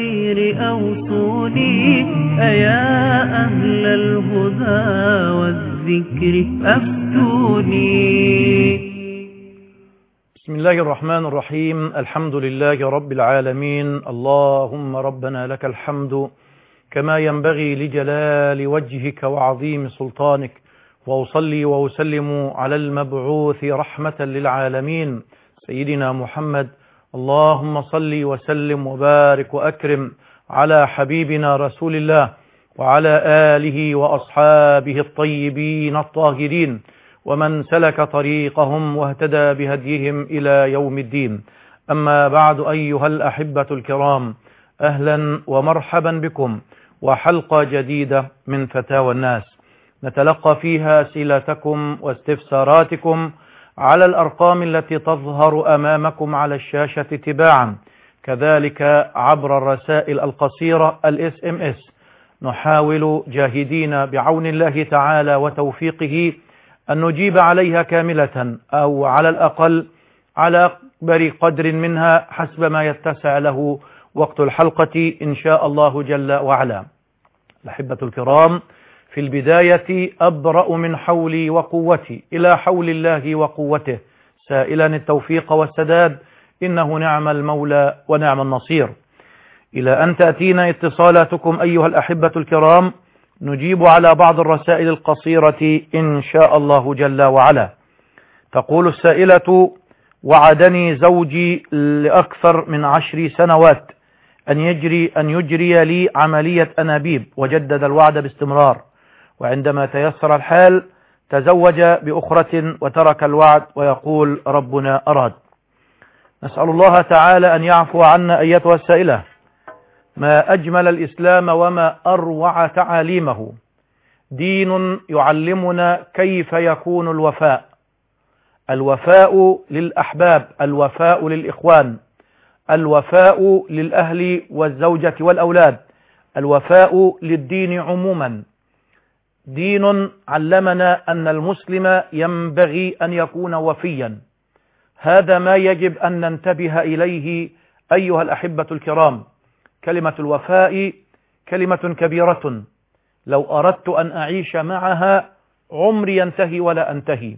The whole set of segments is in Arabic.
بالخير أوصوني أيا أهل الهدى والذكر أفتوني. بسم الله الرحمن الرحيم. الحمد لله رب العالمين. اللهم ربنا لك الحمد كما ينبغي لجلال وجهك وعظيم سلطانك، وأصلي وأسلم على المبعوث رحمة للعالمين سيدنا محمد. اللهم صل وسلم وبارك وأكرم على حبيبنا رسول الله وعلى آله وأصحابه الطيبين الطاهرين ومن سلك طريقهم واهتدى بهديهم إلى يوم الدين. أما بعد، أيها الأحبة الكرام، أهلا ومرحبا بكم وحلقة جديدة من فتاوى الناس نتلقى فيها أسئلتكم واستفساراتكم على الأرقام التي تظهر أمامكم على الشاشة تباعا، كذلك عبر الرسائل القصيرة SMS. نحاول جاهدين بعون الله تعالى وتوفيقه أن نجيب عليها كاملة أو على الأقل على أكبر قدر منها حسب ما يتسع له وقت الحلقة إن شاء الله جل وعلا. الأحبة الكرام، في البداية أبرأ من حولي وقوتي إلى حول الله وقوته، سائلا التوفيق والسداد، إنه نعم المولى ونعم النصير. إلى أن تأتينا اتصالاتكم أيها الأحبة الكرام نجيب على بعض الرسائل القصيرة إن شاء الله جل وعلا. تقول السائلة: وعدني زوجي لأكثر من 10 سنوات أن يجري لي عملية أنابيب، وجدد الوعد باستمرار، وعندما تيسر الحال تزوج بأخرى وترك الوعد ويقول ربنا أراد. نسأل الله تعالى أن يعفو عنا أيتها السائلة. ما أجمل الإسلام وما أروع تعاليمه، دين يعلمنا كيف يكون الوفاء، الوفاء للأحباب، الوفاء للإخوان، الوفاء للأهل والزوجة والأولاد، الوفاء للدين عموما. دين علمنا أن المسلم ينبغي أن يكون وفيا. هذا ما يجب أن ننتبه إليه أيها الأحبة الكرام. كلمة الوفاء كلمة كبيرة، لو أردت أن أعيش معها عمري ينتهي ولا أنتهي.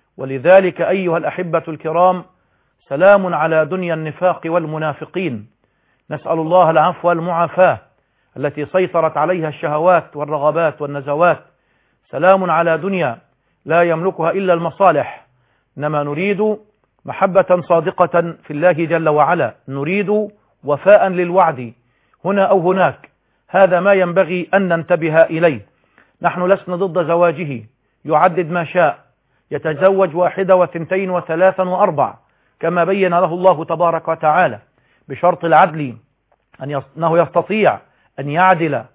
ولذلك أيها الأحبة الكرام، سلام على دنيا النفاق والمنافقين. نسأل الله العفو والمعافاة التي سيطرت عليها الشهوات والرغبات والنزوات. سلام على دنيا لا يملكها إلا المصالح. إنما نريد محبة صادقة في الله جل وعلا، نريد وفاء للوعد هنا أو هناك. هذا ما ينبغي أن ننتبه إليه. نحن لسنا ضد زواجه، يعدد ما شاء، يتزوج 1 و2 و3 و4 كما بين له الله تبارك وتعالى، بشرط العدل، أنه يستطيع أن يعدل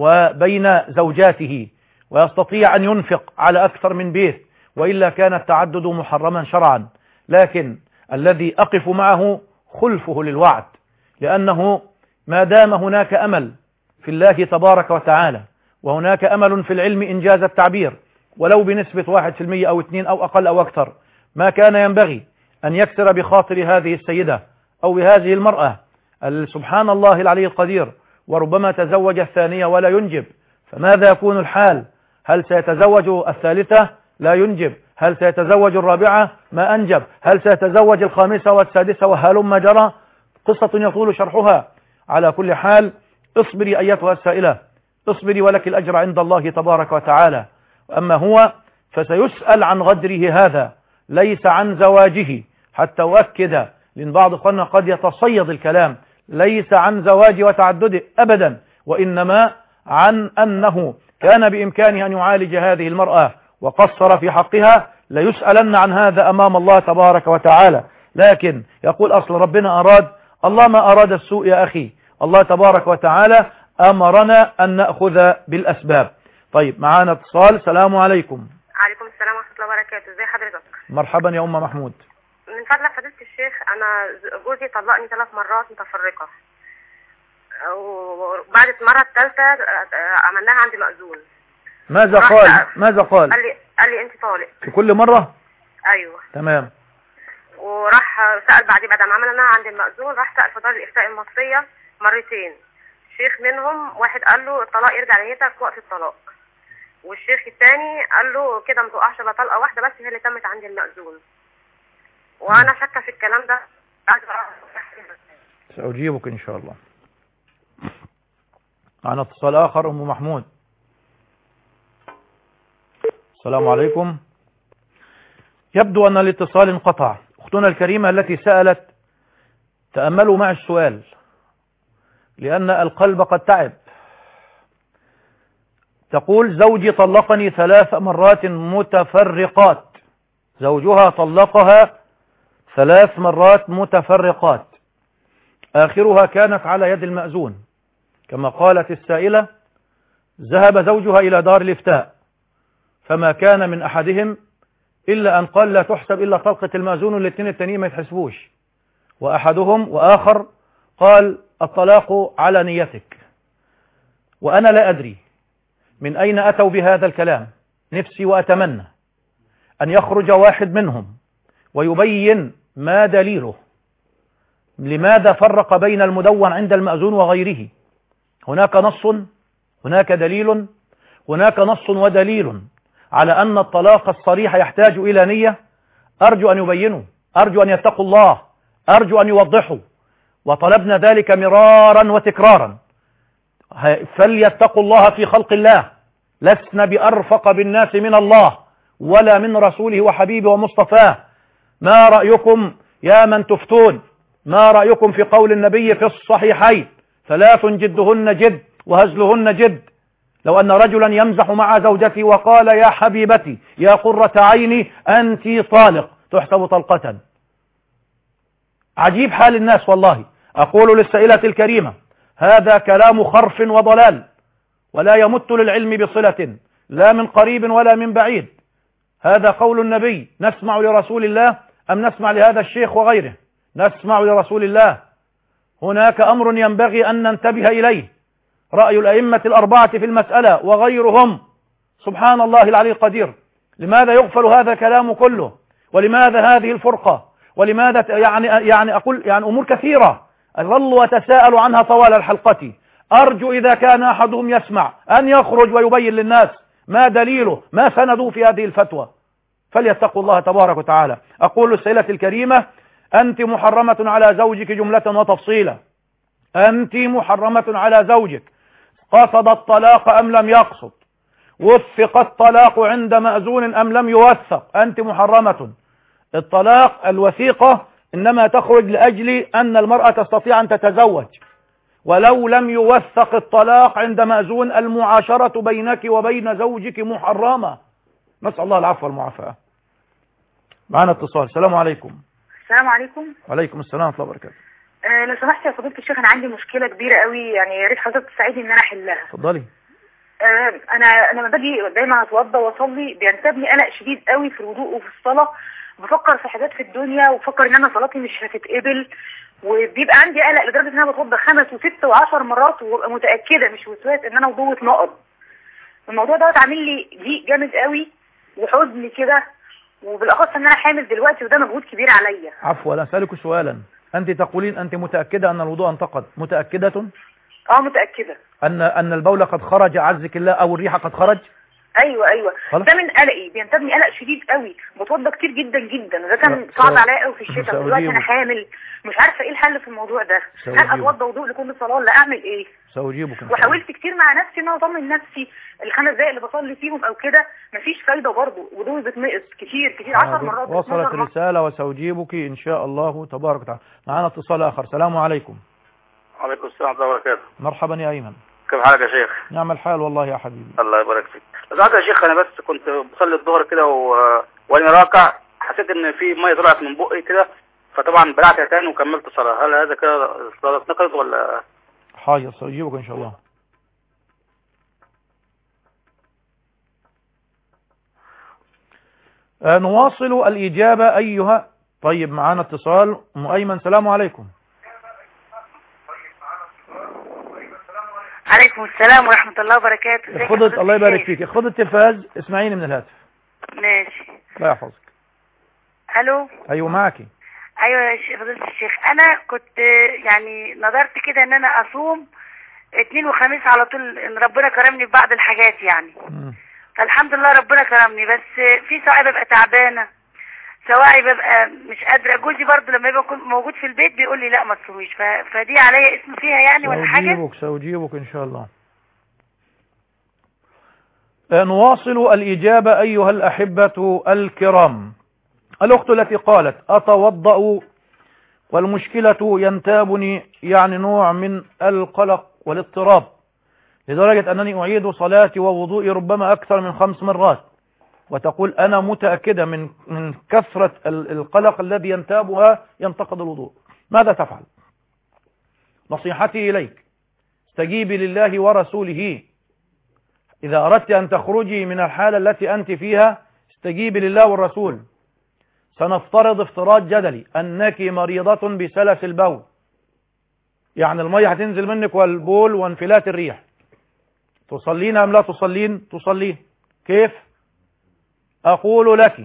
وبين زوجاته، ويستطيع أن ينفق على أكثر من بيت، وإلا كان التعدد محرما شرعا. لكن الذي أقف معه خلفه للوعد، لأنه ما دام هناك أمل في الله تبارك وتعالى، وهناك أمل في العلم إن جاز التعبير، ولو بنسبة 1% أو 2 أو أقل أو أكثر، ما كان ينبغي أن يكسر بخاطر هذه السيدة أو بهذه المرأة. سبحان الله العلي القدير، وربما تزوج الثانية ولا ينجب، فماذا يكون الحال؟ هل سيتزوج الثالثة؟ لا ينجب. هل سيتزوج الرابعة؟ ما أنجب. هل سيتزوج الخامسة والسادسة وهلم جرى؟ قصة يطول شرحها. على كل حال، اصبري أيتها السائلة، اصبري ولك الأجر عند الله تبارك وتعالى. أما هو فسيسأل عن غدره هذا، ليس عن زواجه، حتى أؤكد، لأن بعض أخواننا قد يتصيد الكلام، ليس عن زواج وتعدده أبدا، وإنما عن أنه كان بإمكانه أن يعالج هذه المرأة وقصر في حقها، ليسألن عن هذا أمام الله تبارك وتعالى. لكن يقول أصل ربنا أراد. الله ما أراد السوء يا أخي، الله تبارك وتعالى أمرنا أن نأخذ بالأسباب. طيب، معانا اتصال. السلام عليكم. عليكم السلام ورحمة الله وبركاته. ازي حضرتك؟ مرحبا يا أم محمود. من فضلك فضيلة الشيخ، أنا جوزي طلقني 3 مرات متفرقة، وبعد المرة الثالثة عملناها عند مأذون. ماذا قال؟ ماذا قال؟ قال لي أنت طالق في كل مرة؟ أيوه تمام. وراح سأل بعد ما عملناها عند المأذون، راح سأل في دار الإفتاء المصرية مرتين، الشيخ منهم واحد قال له الطلاق يرجع لنيتك وقت الطلاق، والشيخ الثاني قال له كده ما توقعش الا طلقه واحده بس هي اللي تمت عند المأذون. وانا شاكه في الكلام ده. سأجيبك إن شاء الله. معنا اتصال آخر. أم محمود. السلام عليكم. يبدو أن الاتصال انقطع. أختنا الكريمة التي سألت، تأملوا مع السؤال لأن القلب قد تعب. تقول زوجي طلقني 3 مرات متفرقات. زوجها طلقها 3 مرات متفرقات، آخرها كانت على يد المأذون. كما قالت السائلة، ذهب زوجها إلى دار الإفتاء فما كان من أحدهم إلا أن قال لا تحسب إلا طلقة المأذون، والاثنين التانيين ما يتحسبوش. وأحدهم وآخر قال الطلاق على نيتك. وأنا لا أدري من أين أتوا بهذا الكلام. نفسي وأتمنى أن يخرج واحد منهم ويبين ما دليله، لماذا فرق بين المدون عند المأذون وغيره. هناك نص، هناك دليل، هناك نص ودليل على أن الطلاق الصريح يحتاج إلى نية. أرجو أن يبينوا، أرجو أن يتقوا الله، أرجو أن يوضحوا، وطلبنا ذلك مرارا وتكرارا. فليتقوا الله في خلق الله، لسنا بأرفق بالناس من الله ولا من رسوله وحبيبه ومصطفاه. ما رأيكم يا من تفتون؟ ما رأيكم في قول النبي في الصحيحين 3 جدهن جد وهزلهن جد؟ لو أن رجلا يمزح مع زوجته وقال يا حبيبتي يا قرة عيني أنت طالق، تحسب طلقة. عجيب حال الناس والله. أقول للسائلة الكريمة هذا كلام خرف وضلال، ولا يمت للعلم بصلة لا من قريب ولا من بعيد. هذا قول النبي، نسمع لرسول الله أم نسمع لهذا الشيخ وغيره؟ نسمع لرسول الله. هناك أمر ينبغي أن ننتبه إليه. رأي الأئمة ال4 في المسألة وغيرهم سبحان الله العلي القدير. لماذا يغفل هذا الكلام كله؟ ولماذا هذه الفرقة؟ ولماذا يعني أقول يعني أمور كثيرة أظل وتساءل عنها طوال الحلقة. أرجو إذا كان أحدهم يسمع أن يخرج ويبين للناس ما دليله، ما سندوا في هذه الفتوى. فليتقوا الله تبارك وتعالى. أقول للسائلة الكريمة أنت محرمة على زوجك جملة وتفصيلا. أنت محرمة على زوجك، قصد الطلاق أم لم يقصد، وثق الطلاق عند مأذون أم لم يوثق، أنت محرمة. الطلاق الوثيقة إنما تخرج لأجل أن المرأة تستطيع أن تتزوج، ولو لم يوثق الطلاق عند مأذون المعاشرة بينك وبين زوجك محرمة. نسأل الله العفو والمعافاة. معنا اتصال. السلام عليكم. السلام عليكم. وعليكم السلام ورحمة الله وبركاته. لو سمحت يا فضيلة الشيخ، أنا عندي مشكلة كبيرة قوي، يعني يا ريت حضرتك تساعدني إن أنا أحلها. اتفضلي. أنا لما باجي دايما أتوضى وأصلي بينتابني قلق شديد قوي في الوضوء وفي الصلاة. بفكر في حاجات في الدنيا وبفكر إن أنا صلاتي مش هتتقبل، وبيبقى عندي قلق لدرجة إن أنا بتوضى 5 و6 و10 مرات وببقى متأكدة مش وسواس إن أنا وضوء اتنقض. الموضوع دوت عامل لي ضيق جامد قوي وحزن كده، وبالأخص إن أنا حامل دلوقتي وده مجهود كبير عليا. عفوا، أسألك سؤالا. أنت تقولين أنت متأكدة أن الوضوء انتقض؟ متأكدة؟ متأكدة. أن البول قد خرج عزك الله أو الريح قد خرج؟ ايوه ده من قلقي، بينتابني قلق شديد قوي، بتوضى كتير جدا جدا، وده كان صعب عليا قوي في الشتاء. دلوقتي انا حامل مش عارفه ايه الحل في الموضوع ده. هل اتوضى وضوء لكل صلاه ولا اعمل ايه؟ سأجيبك. وحاولت كتير مع نفسي ان انا اطمن نفسي ال5 دقايق اللي بصلي فيهم او كده مفيش فايده برضه، وضوءي بيتنقص كتير 10 مرات. وصلت رساله وسأجيبك ان شاء الله تبارك وتعالى. معنا اتصال اخر. السلام عليكم. وعليكم السلام ورحمه الله وبركاته. مرحبا يا ايمن. كيف حالك يا شيخ؟ نعم الحال والله يا حبيبي. الله يبارك فيك. بس يا شيخ انا بس كنت بصلي الظهر كده وانا راكع حسيت ان في ميه طلعت من بقي كده، فطبعا بلعتها تاني وكملت صلاه. هل هذا كده الصلاه اتنقضت ولا؟ حاضر سأجيبك ان شاء الله. نواصل الإجابة أيها. طيب معنا اتصال. أم أيمن. السلام عليكم. عليكم السلام ورحمة الله وبركاته. اخفضت. الله يبارك فيك. اخفض التلفاز، اسمعيني من الهاتف. ماشي. الله يحفظك. الو. ايوه معك. ايوه يا فضيلة الشيخ، انا كنت يعني نظرت كده ان انا اصوم اثنين وخميس على طول إن ربنا كرمني ببعض الحاجات يعني. فالحمد لله ربنا كرمني، بس في سواعي ببقى تعبانة، سواعي ببقى مش قادرة. جوزي برضو لما يبقى موجود في البيت بيقول لي لا ما تصوميش، فدي عليا اسم فيها يعني ولا حاجة؟ سأجيبك إن شاء الله. نواصل الإجابة أيها الأحبة الكرام. الأخت التي قالت أتوضأ والمشكلة ينتابني يعني نوع من القلق والاضطراب لدرجة أنني أعيد صلاتي ووضوئي ربما أكثر من 5 مرات، وتقول أنا متأكدة من كثرة القلق الذي ينتابها ينتقض الوضوء. ماذا تفعل؟ نصيحتي إليك استجيبي لله ورسوله. إذا أردت أن تخرجي من الحالة التي أنت فيها استجيبي لله والرسول. سنفترض افتراض جدلي أنك مريضة بسلس البول، يعني المية هتنزل منك والبول وانفلات الريح، تصلين أم لا تصلين؟ تصلين. كيف؟ أقول لك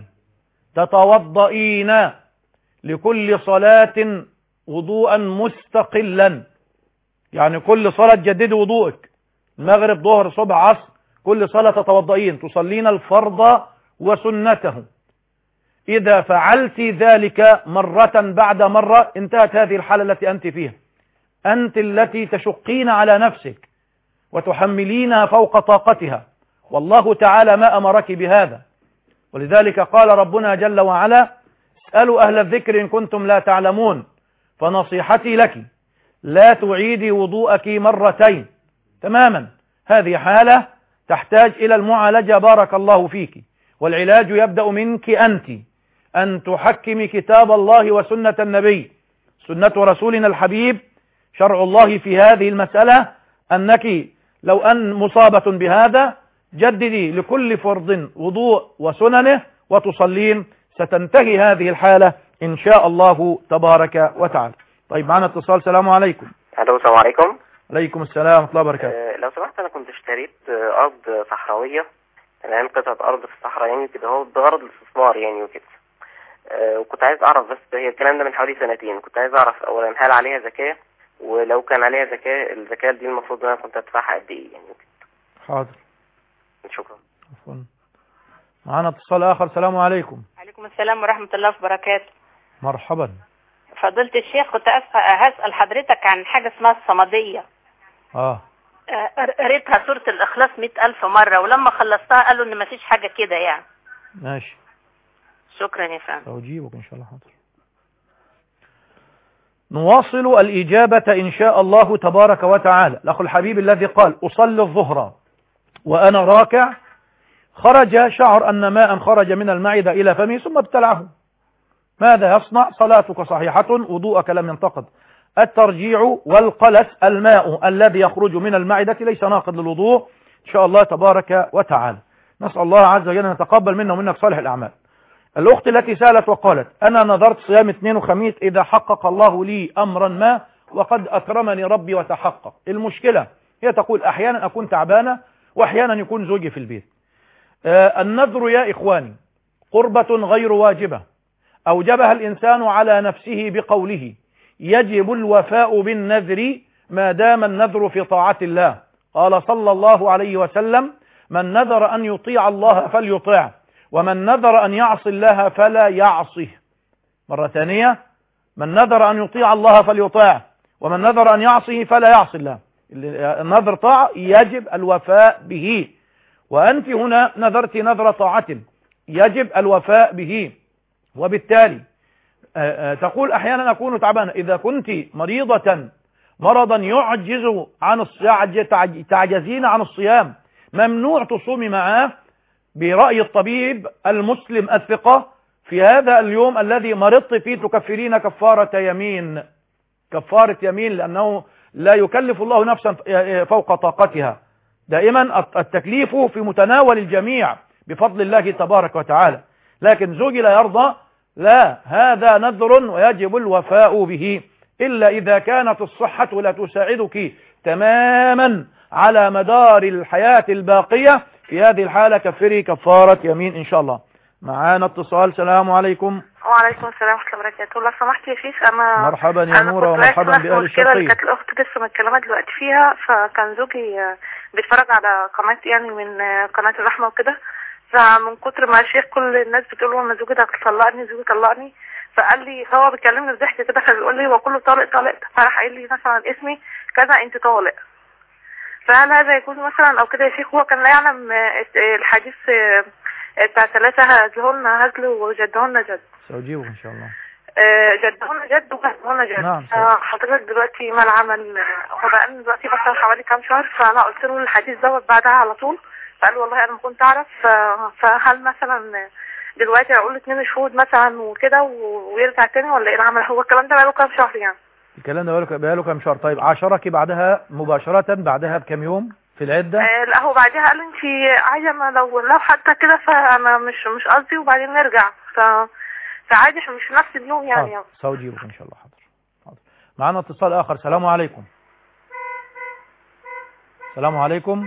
تتوضئين لكل صلاة وضوءا مستقلا، يعني كل صلاة تجددي وضوءك، المغرب ظهر صبح عصر كل صلاة تتوضئين، تصلين الفرض وسنته. إذا فعلت ذلك مرة بعد مرة انتهت هذه الحالة التي أنت فيها. أنت التي تشقين على نفسك وتحملينها فوق طاقتها، والله تعالى ما أمرك بهذا. ولذلك قال ربنا جل وعلا اسألوا أهل الذكر إن كنتم لا تعلمون. فنصيحتي لك لا تعيدي وضوءك مرتين تماما، هذه حالة تحتاج إلى المعالجة بارك الله فيك، والعلاج يبدأ منك أنت، أن تحكمي كتاب الله وسنة النبي، سنة رسولنا الحبيب، شرع الله في هذه المسألة، أنك لو أن مصابة بهذا جددي لكل فرض وضوء وسننه وتصلين، ستنتهي هذه الحالة إن شاء الله تبارك وتعالى. طيب معنا اتصال. السلام عليكم. الو السلام عليكم. عليكم السلام ورحمة الله وبركاته. لو سمحت أنا كنت اشتريت أرض صحراوية، يعني قطعة أرض في الصحراء يعني كده، هو بغرض الاستثمار يعني وكده. وكنت عايز أعرف، بس هي الكلام ده من حوالي 2 سنين، كنت عايز أعرف أولا هل عليها زكاة، ولو كان عليها زكاة الزكاة دي المفروض أنا كنت أدفعها قد إيه يعني وكده. حاضر. شكرا. عفوا. معنا اتصال آخر. السلام عليكم. عليكم السلام ورحمة الله وبركاته. مرحبا. فضيلة الشيخ كنت هسأل حضرتك عن حاجة اسمها الصمدية. قريتها سورة الإخلاص 100,000 مرة، ولما خلصتها قالوا إن مفيش حاجة كده يعني. ماشي. شكرا يا فندم. أجيبك إن شاء الله. حاضر. نواصل الإجابة إن شاء الله تبارك وتعالى. الأخ الحبيب الذي قال أصلي الظهر وأنا راكع، خرج شعر أن ماء خرج من المعدة إلى فمه ثم ابتلعه، ماذا يصنع؟ صلاتك صحيحة، وضوءك لم ينتقض. الترجيع والقلس، الماء الذي يخرج من المعدة ليس ناقض للوضوء إن شاء الله تبارك وتعالى. نسأل الله عز وجل أن يتقبل منا ومنك صالح الأعمال. الأخت التي سألت وقالت أنا نذرت صيام 2 وخميس إذا حقق الله لي أمرا ما وقد أكرمني ربي وتحقق. المشكلة هي تقول أحيانا أكون تعبانة وأحيانا يكون زوجي في البيت. النذر يا إخواني قربة غير واجبة أوجبها الإنسان على نفسه بقوله يجب الوفاء بالنذر ما دام النذر في طاعة الله. قال صلى الله عليه وسلم من نذر أن يطيع الله فليطيعه، ومن نذر أن يعصي الله فلا يعصه. مرة ثانية، من نذر أن يطيع الله فليطيعه، ومن نذر أن يعصيه فلا يعصي الله. النذر طاعة يجب الوفاء به، وأنت هنا نذرت نذر طاعة يجب الوفاء به. وبالتالي تقول أحيانا أكون تعبانة. إذا كنت مريضة مرضا يعجز عن تعجزين عن الصيام ممنوع تصومي معاه برأي الطبيب المسلم الثقة في هذا اليوم الذي مرضت فيه تكفرين كفارة يمين، كفارة يمين، لأنه لا يكلف الله نفسا فوق طاقتها. دائما التكليف في متناول الجميع بفضل الله تبارك وتعالى. لكن زوجي لا يرضى، لا، هذا نذر ويجب الوفاء به، إلا إذا كانت الصحة لا تساعدك تماما على مدار الحياة الباقية. في هذه الحالة كفري كفارة يمين إن شاء الله. معانا اتصال. السلام عليكم. وعليكم السلام ورحمه الله وبركاته. لو سمحت يا شيخ، انا مرحبا يا نورة ومرحبا بأهل الشرقية اللي الشرقية. كانت الاخت لسه متكلمه دلوقتي فيها، فكان زوجي بيتفرج على قناه يعني من قناه الرحمه وكده، فمن كتر ما الشيخ كل الناس بتقول له انا زوجي طلقني زوجي طلقني، فقال لي هو بيكلمني بضحك كده، فبيقول لي هو كله طالق طالق، فراح قايل لي مثلا اسمي كذا انت طالق. فهل هذا يكون مثلا او كده يا شيخ؟ هو كان لا يعلم الحديث بتاع 3 هزلهن هزل وجدهن جد. سأجيبك إن شاء الله. جدهن جد وجدهن جد. نعم. حضرتك دلوقتي ما العمل؟ هو بقى دلوقتي بطل حوالي كام شهر، فانا قلت له الحديث دوت بعدها على طول، فقال والله انا ما كنت اعرف. فهل مثلا دلوقتي اقول له 2 شهود مثلا وكده ويرجع تاني، ولا ايه العمل؟ هو الكلام ده بقاله كام شهر يعني؟ الكلام ده بقاله كام شهر. طيب عاشرك بعدها مباشرة بعدها بكم يوم في العدة؟ لا هو بعدها قال انت عايزه لو حتى كده فانا مش قصدي، وبعدين نرجع فعادي مش في نفس اليوم يعني. سأجيبك ان شاء الله. حاضر. معنا اتصال اخر. السلام عليكم. السلام عليكم.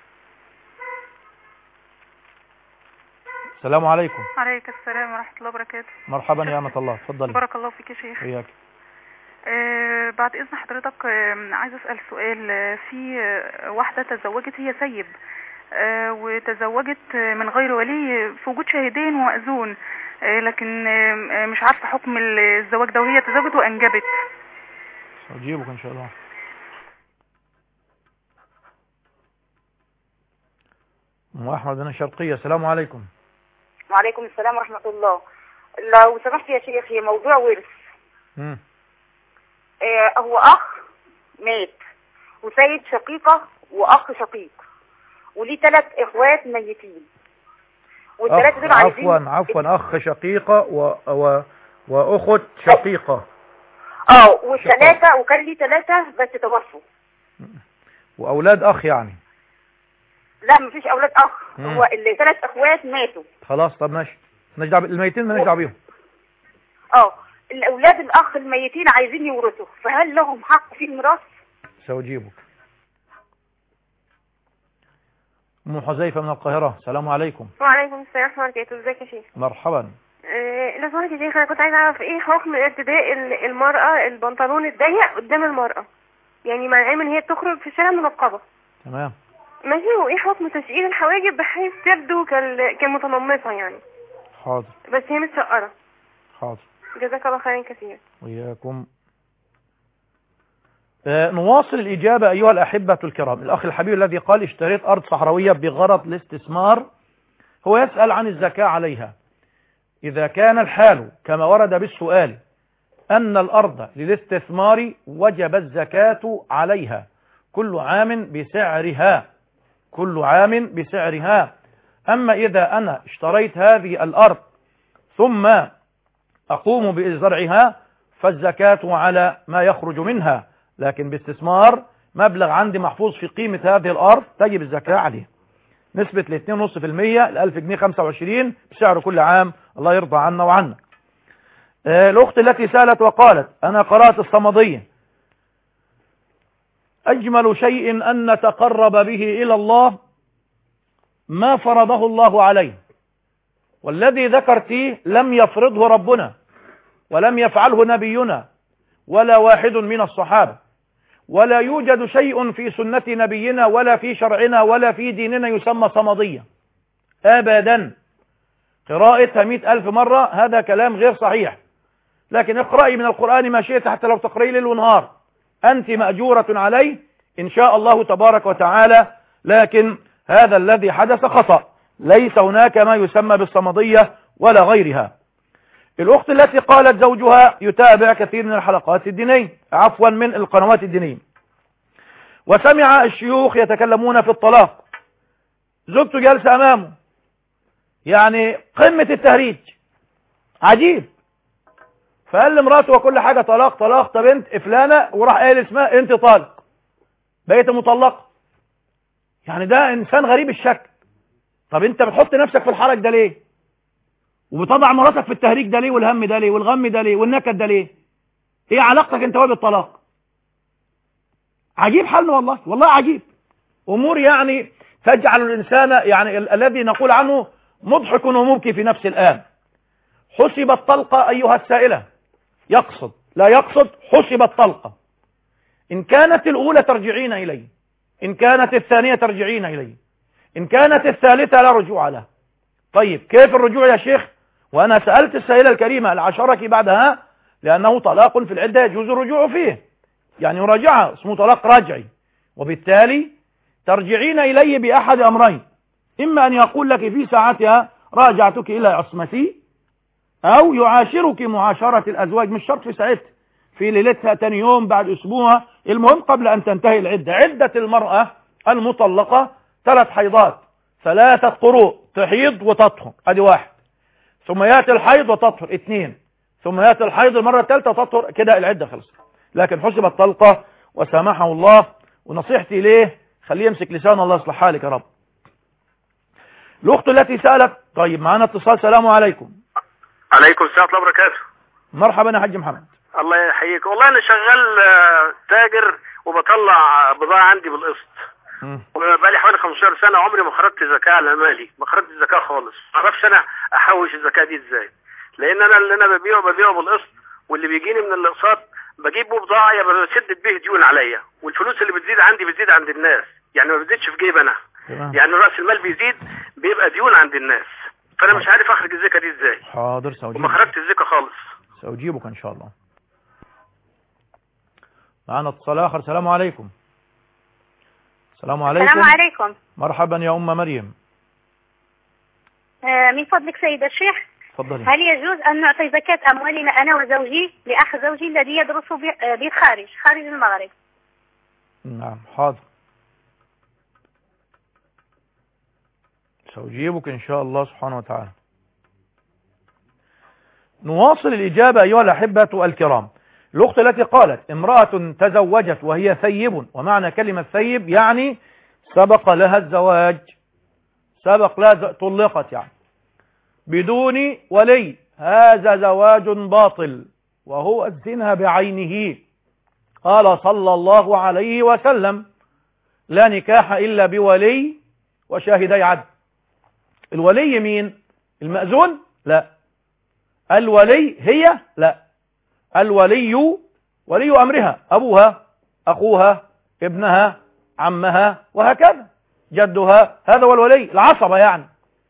السلام عليكم. عليكم السلام ورحمة الله وبركاته. مرحبا يا أمة الله، اتفضلي. بارك الله فيك يا شيخ. وياك. بعد إذن حضرتك عايزة أسأل سؤال. في واحدة تزوجت، هي سيب، وتزوجت من غير ولي في وجود شاهدين ومأذون، لكن مش عارفة حكم الزواج ده، وهي تزوجت وأنجبت. سأجيبك إن شاء الله. أم أحمد من الشرقية. السلام عليكم. وعليكم السلام ورحمة الله. لو سمحت يا شيخ، هي موضوع ورث. هو أخ مات وسيد شقيقة وأخ شقيق، وليه 3 إخوات ميتين، والثلاثة دول عايزين عفوا أخ شقيقة وأخت شقيقة. والثلاثة، وكان ليه 3 بس توفوا. وأولاد أخ يعني؟ لا مفيش أولاد أخ. هو اللي 3 إخوات ماتوا. خلاص. طب ماشي، نجدع الميتين ما نجدع بيهم. الأولاد الأخ الميتين عايزين يورثوا، فهل لهم حق في الميراث؟ سأجيبك. أم حذيفة من القاهرة. السلام عليكم. وعليكم السلام ورحمة الله وبركاته. ازيك يا شيخ؟ مرحبا. لو سمحت يا شيخ، انا كنت عايزه اعرف ايه حكم ارتداء المرأة البنطلون الضيق قدام المرأة، يعني مع العلم ان هي بتخرج في الشارع منقبة. تمام. ماشي. وايه حكم تشقير الحواجب بحيث تبدو كمتنمصة يعني؟ حاضر. بس هي متشقرة. حاضر. جزاك الله خيرا كثير. وياكم. نواصل الإجابة أيها الأحبة الكرام. الأخ الحبيب الذي قال اشتريت أرض صحراوية بغرض الاستثمار، هو يسأل عن الزكاة عليها. إذا كان الحال كما ورد بالسؤال أن الأرض للاستثمار وجب الزكاة عليها كل عام بسعرها، كل عام بسعرها. أما إذا أنا اشتريت هذه الأرض ثم أقوم بزرعها فالزكاة على ما يخرج منها، لكن باستثمار مبلغ عندي محفوظ في قيمة هذه الأرض تجب الزكاة عليه. نسبة 2.5% ل1000 جنيه 25 بسعر كل عام. الله يرضى عنا وعنا. الأخت التي سألت وقالت أنا قرأت الصمدية، أجمل شيء أن نتقرب به إلى الله ما فرضه الله عليه، والذي ذكرتيه لم يفرضه ربنا ولم يفعله نبينا ولا واحد من الصحابة، ولا يوجد شيء في سنة نبينا ولا في شرعنا ولا في ديننا يسمى صمدية أبدا. قراءتها 100,000 مرة هذا كلام غير صحيح. لكن اقرأي من القرآن ما شئت، حتى لو تقرأي ليل ونهار أنت مأجورة عليه إن شاء الله تبارك وتعالى. لكن هذا الذي حدث خطأ، ليس هناك ما يسمى بالصمدية ولا غيرها. الأخت التي قالت زوجها يتابع كثير من الحلقات الدينية، عفوا من القنوات الدينية، وسمع الشيوخ يتكلمون في الطلاق، زوجته جالسة أمامه، يعني قمة التهريج عجيب. فقال لمراته وكل حاجة طلاق طلاق، طب انت فلانة، وراح قايل اسمها انت طالق، بقيت مطلقة. يعني ده انسان غريب الشكل. طب انت بتحط نفسك في الحرج ده ليه؟ وبتضع مراتك في التهريج ده ليه؟ والهم ده ليه؟ والغم ده ليه؟ والنكد ده ليه؟ ايه علاقتك انت بالطلاق؟ عجيب حالنا والله، والله عجيب. امور يعني تجعل الانسان يعني الذي نقول عنه مضحك ومبكي في نفس الآن. حسب الطلقة أيها السائلة، يقصد لا يقصد حسب الطلقة. إن كانت الأولى ترجعين إليه، إن كانت الثانية ترجعين إليه، إن كانت الثالثة لا رجوع له. طيب كيف الرجوع يا شيخ؟ وأنا سألت السائلة الكريمة العشرك بعدها، لأنه طلاق في العدة يجوز الرجوع فيه، يعني يراجعها، اسمه طلاق راجعي، وبالتالي ترجعين إليه بأحد أمرين: إما أن يقول لك في ساعتها راجعتك إلى عصمتي، أو يعاشرك معاشرة الأزواج، مش شرط في ساعتها، في ليلتها، تاني يوم، بعد أسبوع، المهم قبل أن تنتهي العدة. عدة المرأة المطلقة 3 حيضات، 3 قروء، تحيض وتطهر، ادي 1، ثم يأتي الحيض وتطهر 2، ثم يأتي الحيض المرة الثالثة وتطهر، كده العدة خلصت. لكن حسب الطلقة وسامحه الله، ونصيحتي ليه خليه يمسك لسانه، الله يصلح حالك يا رب. الأخت التي سألت، طيب معنا اتصال. السلام عليكم. عليكم السلام ورحمة الله وبركاته. مرحبا يا حاج محمد. الله يحييك. والله أنا شغال تاجر وبطلع بضاعة عندي بالقسط، وبقالي حوالي 15 سنة عمري ما خرجت زكاة على مالي، ما خرجت زكاة خالص. ما اعرفش أنا أحوش الزكاة دي إزاي، لأن أنا اللي أنا ببيعه بالقسط، واللي بيجيني من الاقساط بجيبه بضاعة يا بسدد به ديون عليا، والفلوس اللي بتزيد عندي بتزيد عند الناس، يعني ما بتزيدش في جيب أنا، يعني رأس المال بيزيد، بيبقى ديون عند الناس، فأنا مش عارف أخرج الزكاة دي إزاي. حاضر سأجيبك، وما خرجت الزكاة خالص. سأجيبك إن شاء الله. معنا اتصال آخر. السلام عليكم. السلام عليكم. السلام عليكم. مرحبا يا أم مريم. من فضلك سيد الشيخ، تفضلي. هل يجوز أن نعطي زكاة أموالنا أنا وزوجي لأخ زوجي الذي يدرس بالخارج، خارج المغرب؟ نعم حاضر، سأجيبك إن شاء الله سبحانه وتعالى. نواصل الإجابة أيها الأحبة الكرام. الأخت التي قالت امرأة تزوجت وهي ثيب، ومعنى كلمة ثيب يعني سبق لها الزواج، سبق لها، طلقت يعني بدون ولي، هذا زواج باطل وهو الزنا بعينه. قال صلى الله عليه وسلم: لا نكاح إلا بولي وشاهدي عدل. الولي مين؟ المأذون؟ لا. الولي هي؟ لا. الولي ولي أمرها، أبوها، أخوها، ابنها، عمها، وهكذا، جدها، هذا هو الولي، العصبة يعني.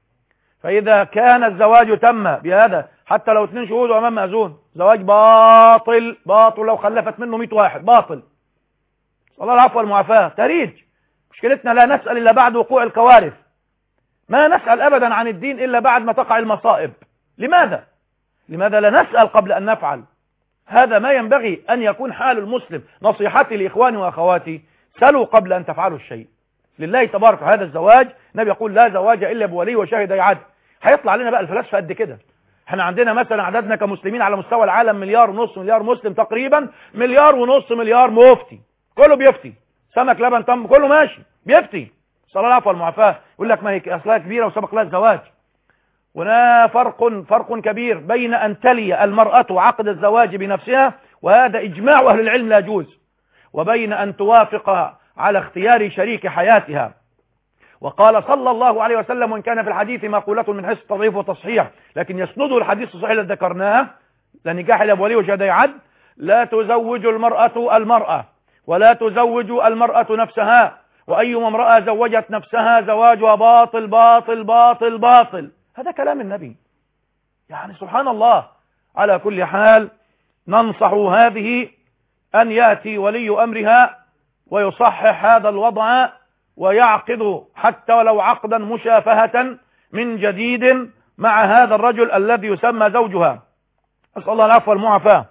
فإذا كان الزواج تم بهذا، حتى لو 2 شهود وأمام مأذون، زواج باطل، باطل لو خلفت منه 100 واحد، باطل. الله العفو والمعافاة. تريج. مشكلتنا لا نسأل إلا بعد وقوع الكوارث، ما نسأل أبدا عن الدين إلا بعد ما تقع المصائب. لماذا؟ لماذا لا نسأل قبل أن نفعل؟ هذا ما ينبغي أن يكون حال المسلم. نصيحتي لإخواني وأخواتي: سلوا قبل أن تفعلوا الشيء لله تبارك. هذا الزواج النبي يقول: لا زواج إلا بولي وشاهدي عدل. هيطلع لنا بقى الفلاسفة قد كده. احنا عندنا مثلا عددنا كمسلمين على مستوى العالم 1.5 مليار مسلم تقريبا، 1.5 مليار مفتي، كله بيفتي، سمك لبن تم، كله ماشي بيفتي، صلى الله عليه والمعافاة. يقول لك ما هي أصلها كبيرة وسبق لها الزواج. هنا فرق كبير بين أن تلي المرأة عقد الزواج بنفسها، وهذا إجماع أهل العلم لا يجوز، وبين أن توافق على اختيار شريك حياتها. وقال صلى الله عليه وسلم: وإن كان في الحديث مقولة من حيث التضعيف والتصحيح، لكن يسنده الحديث الصحيح الذي ذكرناه: لا نكاح إلا بولي وشهدي عدل. لا تزوج المرأة ولا تزوج المرأة نفسها، وأيما امرأة زوجت نفسها زواجها باطل باطل باطل باطل. هذا كلام النبي، يعني سبحان الله. على كل حال ننصح هذه أن يأتي ولي أمرها ويصحح هذا الوضع، ويعقد حتى ولو عقدا مشافهة من جديد مع هذا الرجل الذي يسمى زوجها. أسأل الله العفو والمعافاة.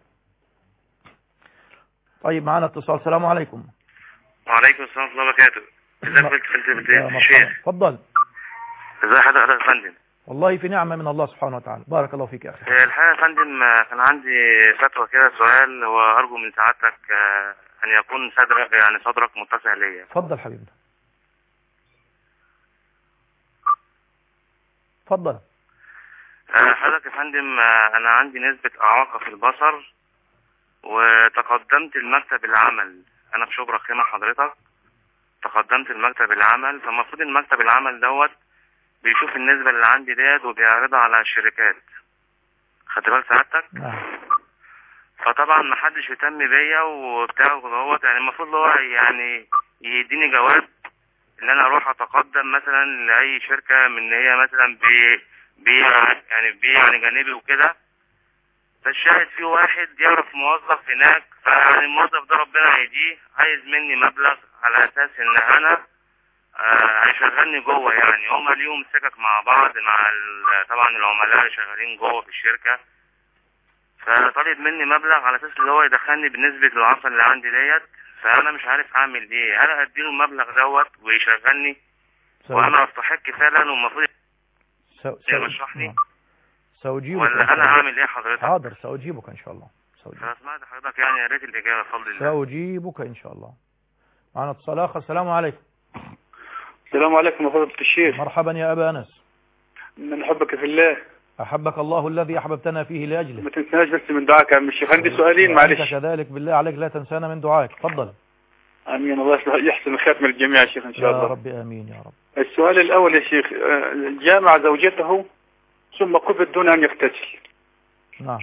طيب معنا اتصال. السلام عليكم. وعليكم السلام ورحمة الله وبركاته. ازيك فندم الشيخ؟ اتفضل. ازي حضرتك يا فندم؟ والله في نعمة من الله سبحانه وتعالى. بارك الله فيك يا أخي. الحقيقة يا فندم كان عندي فتوى كده، سؤال، وأرجو من سعادتك أن يكون صدرك متسع ليا. اتفضل حبيبنا، اتفضل. حضرتك يا فندم أنا عندي نسبة إعاقة في البصر، وتقدمت المكتب العمل. أنا في شبرا خيمة حضرتك، تقدمت المكتب العمل، فالمفروض المكتب العمل دوت بيشوف النسبة اللي عندي ديت وبيعرضها على الشركات. خدت بال سعادتك؟ نعم. فطبعا ما حدش يهتم بيا وبتاع وهوت، يعني المفروض هو يعني يديني جواب ان انا اروح اتقدم مثلا لاي شركه من اللي هي مثلا بيع جانبي وكده. فالشاهد في واحد يعرف موظف هناك، فيعني الموظف ده ربنا يهديه عايز مني مبلغ على اساس ان انا هيشغلني جوه. يعني هما ليهم سكك مع بعض مع طبعا العملاء اللي شغالين جوه في الشركه، فطالب مني مبلغ على اساس اللي هو يدخلني بالنسبه للعصا اللي عندي ديت. فانا مش عارف اعمل ايه، هل اديله المبلغ دوت ويشغلني وانا استحق فعلا والمفروض يرشحني سأجيبك ولا انا اعمل ايه حضرتك؟ حاضر سأجيبك ان شاء الله. فاسمعت حضرتك يعني يا ريت الاجابه بفضل الله. سأجيبك ان شاء الله. معنا اتصال اخر. السلام عليكم. السلام عليكم فضيلة الشيخ. مرحبا يا ابا انس. نحبك في الله. احبك الله الذي احببتنا فيه لاجله. ما تنساش بس من دعائك يا عم الشيخ. عندي سؤالين معلش. كذلك بالله عليك لا تنسانا من دعائك. تفضل. امين. الله يحسن الخاتم للجميع يا شيخ ان شاء الله. يا رب امين يا رب. السؤال الاول يا شيخ، جامع زوجته ثم قبض دون ان يغتسل. نعم.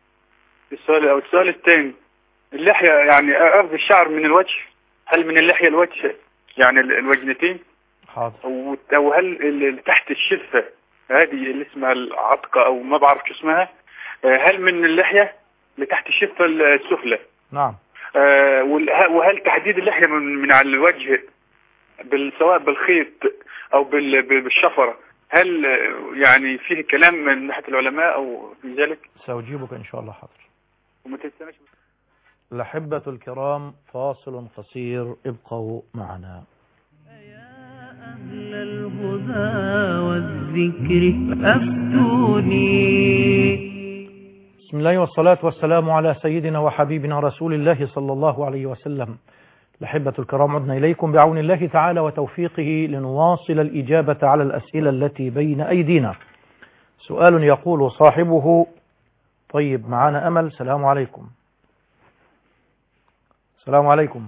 السؤال الثاني، اللحية يعني أخذ الشعر من الوجه، هل من اللحية الوجه يعني الوجنتين؟ حاضر. أو هل تحت الشفة هذه اللي اسمها العتقة أو ما بعرف شو اسمها، هل من اللحية لتحت الشفة السفلى؟ نعم. وهل تحديد اللحية من على الوجه سواء بالخيط أو بالشفرة هل يعني فيه كلام من ناحية العلماء أو في ذلك؟ سأجيبك إن شاء الله. حاضر. وما تنساش. الأحبة الكرام فاصل قصير، ابقوا معنا. يا أهل الهدى والذكر أفتوني. بسم الله والصلاة والسلام على سيدنا وحبيبنا رسول الله صلى الله عليه وسلم. الأحبة الكرام عدنا إليكم بعون الله تعالى وتوفيقه لنواصل الإجابة على الأسئلة التي بين أيدينا. سؤال يقول صاحبه: طيب معنا أمل. السلام عليكم. السلام عليكم.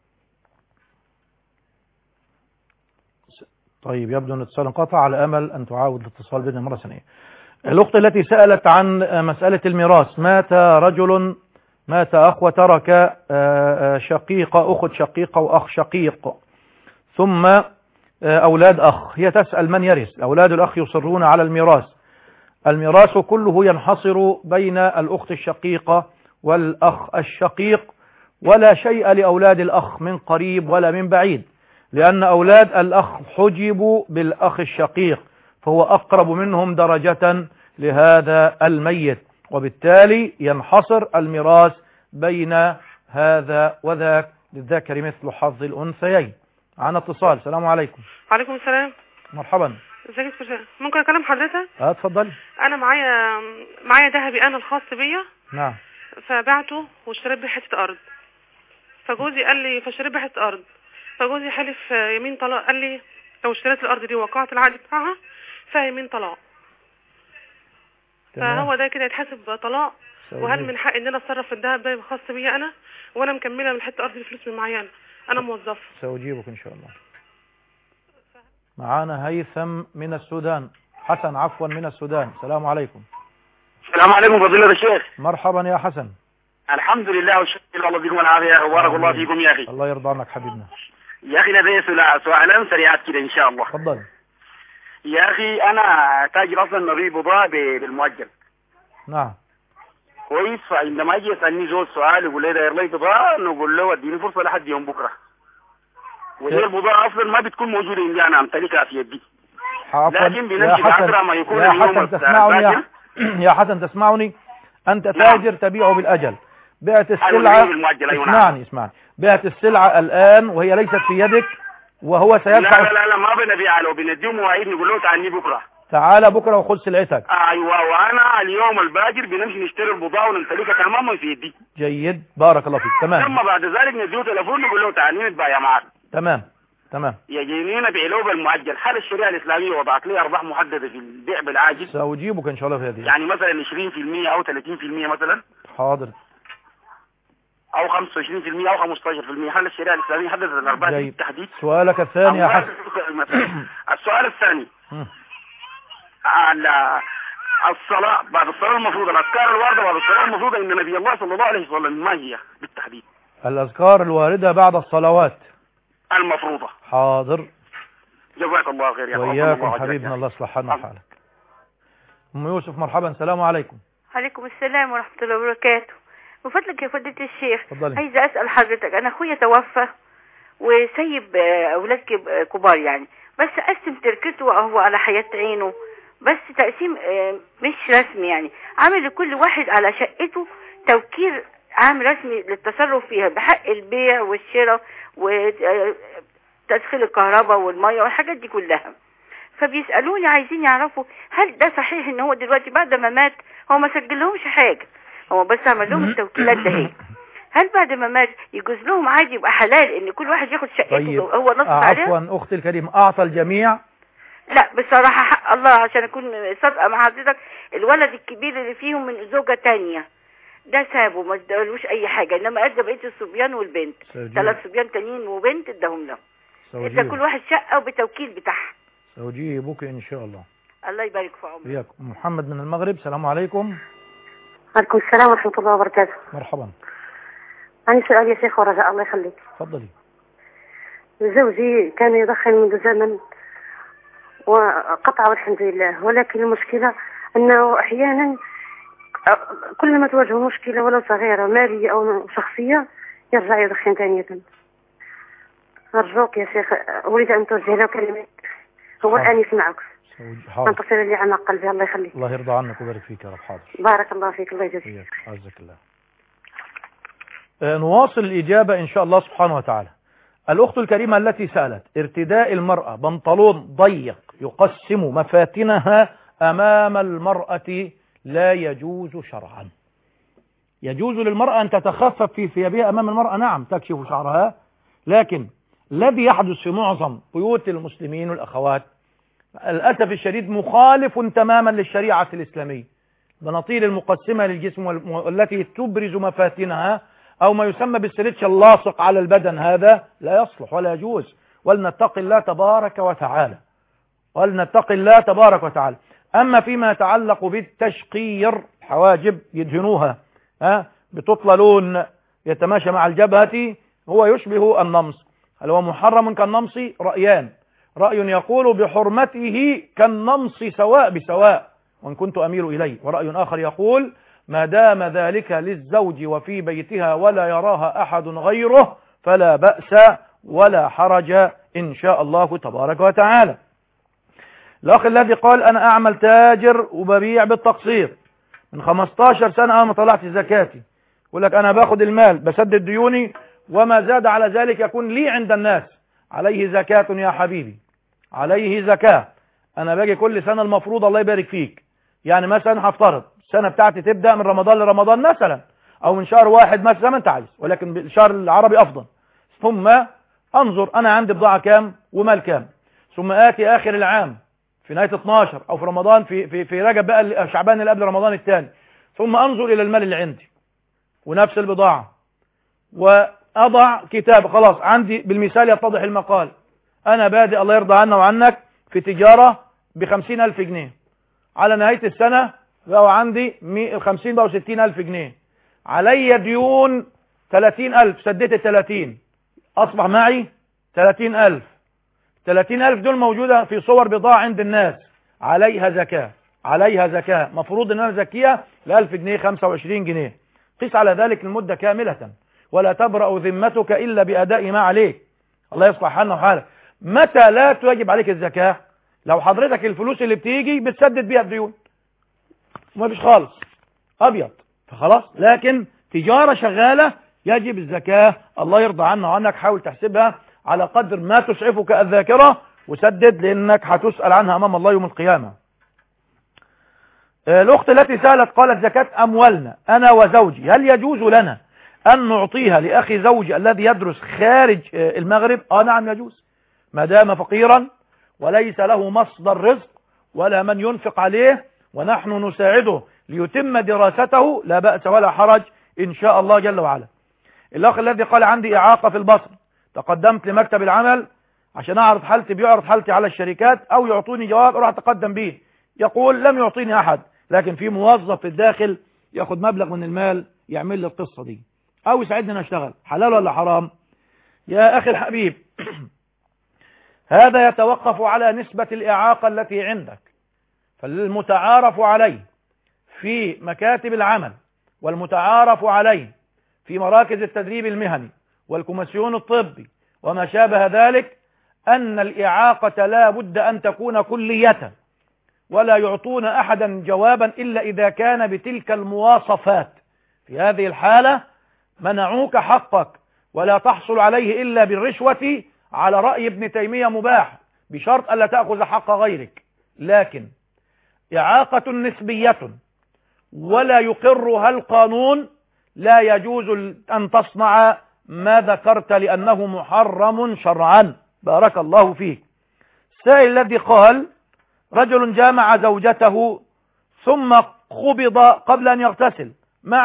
طيب يبدو أن الاتصال انقطع، على أمل أن تعاود الاتصال بنا مرة ثانية. الأخت التي سألت عن مسألة الميراث، مات أخ وترك شقيقة، أخت شقيقة وأخ شقيق، ثم أولاد أخ. هي تسأل من يرث. أولاد الأخ يصرون على الميراث. الميراث كله ينحصر بين الأخت الشقيقة والأخ الشقيق، ولا شيء لأولاد الأخ من قريب ولا من بعيد، لأن أولاد الأخ حجبوا بالأخ الشقيق، فهو أقرب منهم درجة لهذا الميت، وبالتالي ينحصر الميراث بين هذا وذاك، للذكر مثل حظ الأنثيين. معنا اتصال. السلام عليكم. وعليكم السلام. مرحبا. ازيك يا استاذ؟ ممكن اكلم حضرتك؟ اتفضلي. انا معايا ذهبي انا الخاص بيا. نعم. فبعته واشتريت بيه حته ارض، فجوزي قال لي فاشتريت بيه حته ارض، فجوزي حلف يمين طلاق، قال لي لو اشتريت الارض دي وقعت العقد بتاعها فيمين طلاق. فهو ده كده يتحسب طلاق؟ وهل من حق ان انا اتصرف في الذهب ده خاص بيا انا وانا مكمله من حته ارض الفلوس من معايا انا موظفه؟ سأجيبك ان شاء الله. معانا هيثم من السودان. حسن عفوا من السودان. السلام عليكم. السلام عليكم فضيلة الشيخ. مرحبا يا حسن. الحمد لله والشكر لله، الله يديكم العافية وبارك الله فيكم يا أخي. الله يرضى عنك حبيبنا. يا أخي لدي سؤالين سريعات كده إن شاء الله. تفضل. يا أخي أنا تاجر أصلا نبيع بضاعة بالمؤجل. نعم. كويس. فعندما يجي يسألني زول سؤال يقول لي داير لي بضاعة، نقول له اديني فرصة لحد يوم بكرة. وهي البضاعة أصلا ما بتكون موجودة عندي، أنا أمتلكها في يدي. لكن بنمشي بأسرع ما يكون اليوم. تسمعني يا حسن تسمعني. أنت تاجر تبيع بالأجل. بعت السلعة. اسمعني. بعت السلعة الآن وهي ليست في يدك وهو سيدفع. لا ما بنبيعها، لو بنديه مواعيد نقول له تعالي بكرة. تعال بكرة وخذ سلعتك. أيوة. وأنا اليوم الباجر بنمشي نشتري البضاعة ونمتلكها تماما في يدي. جيد بارك الله فيك. تمام. ثم بعد ذلك نديه تليفون نقول له تعالي نتبايع معك. تمام. يجيني نبيع له بالمؤجل. هل الشريعة الإسلامية وضعت لي أرباح محددة في البيع بالعاجل؟ سأجيبك إن شاء الله في هذه. يعني مثلا 20% أو 30% مثلا. حاضر. أو 25% أو 15%. هل الشريعة الإسلامية حددت الأرباح بالتحديد؟ سؤالك الثاني يا حسن. السؤال الثاني الصلاة بعد الصلاة المفروضة، الأذكار الواردة بعد الصلاة المفروضة إن نبي الله صلى الله عليه وسلم ما هي بالتحديد؟ الأذكار الواردة بعد الصلوات المفروضة. حاضر. جزاك الله خير يا وإياكم حبيبنا، الله يصلح حالنا وحالك. أم يوسف مرحبا، السلام عليكم. عليكم السلام ورحمة الله وبركاته. بفضلك يا فضيلة الشيخ، عايزة أسأل حضرتك، أنا أخويا توفى وسيب أولاد كبار يعني، بس قسم تركته وهو على حياة عينه، بس تقسيم مش رسمي يعني، عامل لكل واحد على شقته توكيل عام رسمي للتصرف فيها بحق البيع والشراء وتدخل الكهرباء والمية والحاجات دي كلها. فبيسألوني عايزين يعرفوا هل ده صحيح ان هو دلوقتي بعد ما مات هو ما سجلهمش حاجة، هو بس عمل لهم التوكيلات ده هي، هل بعد ما مات يجوز لهم عادي يبقى حلال ان كل واحد ياخد شقته؟ طيب. هو نص عليها؟ عفوا اختي الكريمة، اعطى الجميع؟ لا بصراحة حق الله عشان اكون صادقة مع حضرتك، الولد الكبير اللي فيهم من زوجة تانية ده سابه ما ادالوش اي حاجة، انما ادى بقية الصبيان والبنت 3 صبيان تانيين وبنت اداهم له، ادى كل واحد شقة وبتوكيل بتاعها. زوجيه بك ان شاء الله. الله يبارك في عمرك. وياكم. محمد من المغرب، السلام عليكم. وعليكم السلام ورحمة الله وبركاته. مرحبا. عندي سؤال يا شيخ ورجاء الله يخليك. تفضلي. زوجي كان يدخن منذ زمن وقطع والحمد لله، ولكن المشكلة أنه أحيانا كل ما تواجهه مشكلة ولو صغيرة مالية أو شخصية يرجع يدخن ثانية. أرجوك يا شيخ، أريد أن توجه له كلمة، هو الآن يسمعك. حاضر. أن تصل لي عن قلبي الله يخليك. الله يرضى عنك ويبارك فيك يا رب. حاضر. بارك الله فيك، الله يجزيك. عزك الله. نواصل الإجابة إن شاء الله سبحانه وتعالى. الأخت الكريمة التي سألت، ارتداء المرأة بنطلون ضيق يقسم مفاتنها أمام المرأة لا يجوز شرعا. يجوز للمرأة أن تتخفف في ثيابها أمام المرأة، نعم تكشف شعرها، لكن الذي يحدث في معظم بيوت المسلمين والأخوات للأسف الشديد مخالف تماما للشريعة الإسلامية. بناطيل المقسمة للجسم والتي تبرز مفاتنها أو ما يسمى بالستريتش اللاصق على البدن، هذا لا يصلح ولا يجوز، ولنتقي الله تبارك وتعالى، ولنتقي الله تبارك وتعالى. أما فيما يتعلق بالتشقير، حواجب يدهنوها بتطلى لون يتماشى مع الجبهة، هو يشبه النمص. هل هو محرم كالنمص؟ رأيان، رأي يقول بحرمته كالنمص سواء بسواء وإن كنت أميل إليه، ورأي آخر يقول ما دام ذلك للزوج وفي بيتها ولا يراها أحد غيره فلا بأس ولا حرج إن شاء الله تبارك وتعالى. الأخ الذي قال أنا أعمل تاجر وببيع بالتقسيط من 15 سنة أنا ما طلعت زكاتي، يقول لك أنا باخد المال بسدد ديوني وما زاد على ذلك يكون لي عند الناس، عليه زكاة يا حبيبي، عليه زكاة. أنا باجي كل سنة المفروض الله يبارك فيك، يعني مثلا هفترض السنة بتاعتي تبدأ من رمضان لرمضان مثلا، أو من شهر واحد مثلا زي ما أنت عايز، ولكن بالشهر العربي أفضل. ثم أنظر أنا عندي بضاعة كام ومال كام، ثم آتي آخر العام في نهاية 12 أو في رمضان في رجب بقى شعبان اللي قبل رمضان الثاني، ثم أنظر إلى المال اللي عندي ونفس البضاعة وأضع كتاب. خلاص عندي بالمثال يتضح المقال، أنا بادئ الله يرضى عنا وعنك في تجارة ب50,000 جنيه، على نهاية السنة بقوا عندي 50 بقوا 60,000 جنيه، علي ديون 30,000، سديت 30 أصبح معي 30,000. 30,000 دول موجودة في صور بضاعة عند الناس، عليها زكاة، عليها زكاة، مفروض ان انا زكيها ل1000 جنيه 25 جنيه. قيس على ذلك المدة كاملة، ولا تبرأ ذمتك إلا بأداء ما عليك. الله يصلح حالنا وحالك. متى لا تواجب عليك الزكاة؟ لو حضرتك الفلوس اللي بتيجي بتسدد بيها الديون وما فيش خالص أبيض فخلاص، لكن تجارة شغالة يجب الزكاة. الله يرضى عنا وعنك، حاول تحسبها على قدر ما تسعفك الذاكرة وسدد، لأنك هتسأل عنها أمام الله يوم القيامة. الأخت التي سألت قالت زكاة أموالنا أنا وزوجي هل يجوز لنا أن نعطيها لأخي زوجي الذي يدرس خارج المغرب؟ نعم يجوز، ما دام فقيرا وليس له مصدر رزق ولا من ينفق عليه ونحن نساعده ليتم دراسته، لا بأس ولا حرج إن شاء الله جل وعلا. الأخ الذي قال عندي إعاقة في البصر، تقدمت لمكتب العمل عشان أعرض حالتي، بيعرض حالتي على الشركات أو يعطوني جواب أروح أتقدم به، يقول لم يعطيني أحد، لكن في موظف في الداخل ياخد مبلغ من المال يعمل لي القصة دي أو يساعدني أن أشتغل. حلال ولا حرام؟ يا أخي الحبيب، هذا يتوقف على نسبة الإعاقة التي عندك. فالمتعارف عليه في مكاتب العمل والمتعارف عليه في مراكز التدريب المهني والكوميسيون الطبي وما شابه ذلك أن الإعاقة لا بد أن تكون كلية، ولا يعطون أحدا جوابا إلا إذا كان بتلك المواصفات. في هذه الحالة منعوك حقك، ولا تحصل عليه إلا بالرشوة على رأي ابن تيمية مباح بشرط ألا تأخذ حق غيرك. لكن إعاقة نسبية ولا يقرها القانون لا يجوز أن تصنع ما ذكرت لأنه محرم شرعا. بارك الله فيك. السائل الذي قال رجل جامع زوجته ثم قبض قبل أن يغتسل، ما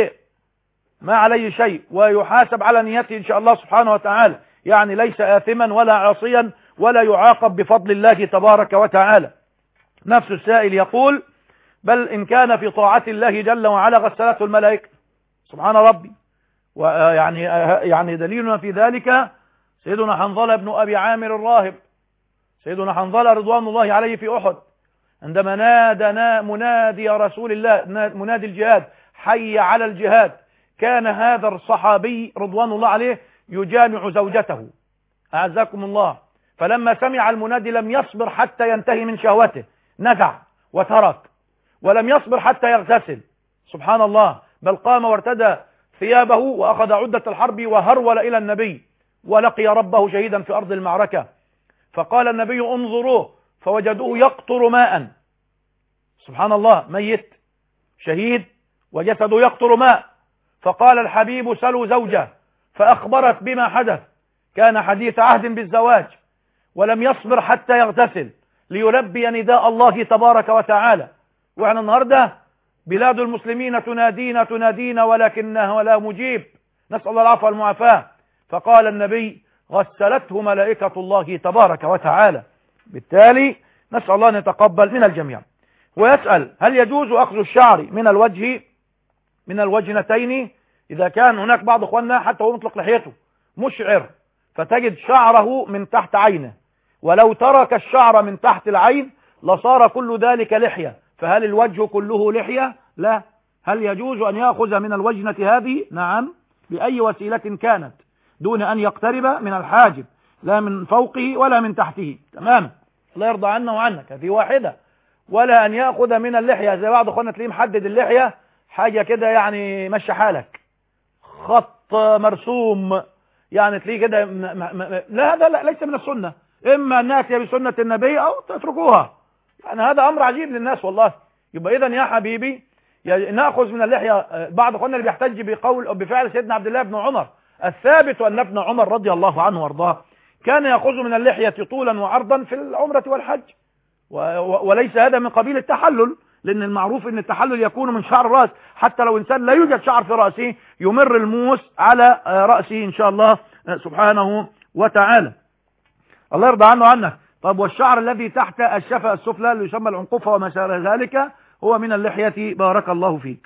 عليه شيء ويحاسب على نيته إن شاء الله سبحانه وتعالى، يعني ليس آثما ولا عاصيا ولا يعاقب بفضل الله تبارك وتعالى. نفس السائل يقول بل إن كان في طاعة الله جل وعلا غسلته الملائكة. سبحان ربي. ويعني دليلنا في ذلك سيدنا حنظلة بن أبي عامر الراهب، سيدنا حنظلة رضوان الله عليه في أحد عندما نادى منادي رسول الله، منادي الجهاد، حي على الجهاد، كان هذا الصحابي رضوان الله عليه يجامع زوجته أعزكم الله، فلما سمع المنادي لم يصبر حتى ينتهي من شهوته، نزع وترك، ولم يصبر حتى يغتسل. سبحان الله. بل قام وارتدى ثيابه وأخذ عدة الحرب وهرول إلى النبي ولقي ربه شهيدا في أرض المعركة. فقال النبي انظروه فوجدوه يقطر ماء. سبحان الله، ميت شهيد وجسده يقطر ماء. فقال الحبيب سلوا زوجه، فأخبرت بما حدث، كان حديث عهد بالزواج، ولم يصبر حتى يغتسل ليلبي نداء الله تبارك وتعالى. وإحنا النهارده بلاد المسلمين تنادينا ولكنها لا مجيب، نسأل الله العفو والمعافاة. فقال النبي غسلته ملائكة الله تبارك وتعالى. بالتالي نسأل الله أن يتقبل من الجميع. ويسأل هل يجوز أخذ الشعر من الوجنتين إذا كان هناك بعض أخواننا حتى هو مطلق لحيته مشعر فتجد شعره من تحت عينه، ولو ترك الشعر من تحت العين لصار كل ذلك لحية، فهل الوجه كله لحية؟ لا. هل يجوز أن يأخذ من الوجنة هذه؟ نعم، بأي وسيلة كانت دون أن يقترب من الحاجب، لا من فوقه ولا من تحته، تماما. الله يرضى عنا وعنك. هذه واحدة. ولا أن يأخذ من اللحية زي بعض أخواننا تلاقيه محدد اللحية حاجة كده يعني مشي حالك، خط مرسوم، يعني تلاقيه كده لا، هذا لا، ليس من السنة. إما أن نأتي بسنة النبي أو تتركوها. يعني هذا أمر عجيب للناس والله. يبقى إذن يا حبيبي نأخذ من اللحية. بعض أخواننا اللي بيحتج بقول أو بفعل سيدنا عبد الله بن عمر الثابت أن ابن عمر رضي الله عنه وارضاه كان يأخذ من اللحية طولا وعرضا في العمرة والحج، وليس هذا من قبيل التحلل، لأن المعروف أن التحلل يكون من شعر الرأس، حتى لو إنسان لا يوجد شعر في رأسه يمر الموس على رأسه إن شاء الله سبحانه وتعالى. الله يرضى عنه وعنك. طب والشعر الذي تحت الشفة السفلى اللي يسمى العنقفة وما شابه ذلك هو من اللحية. بارك الله فيك.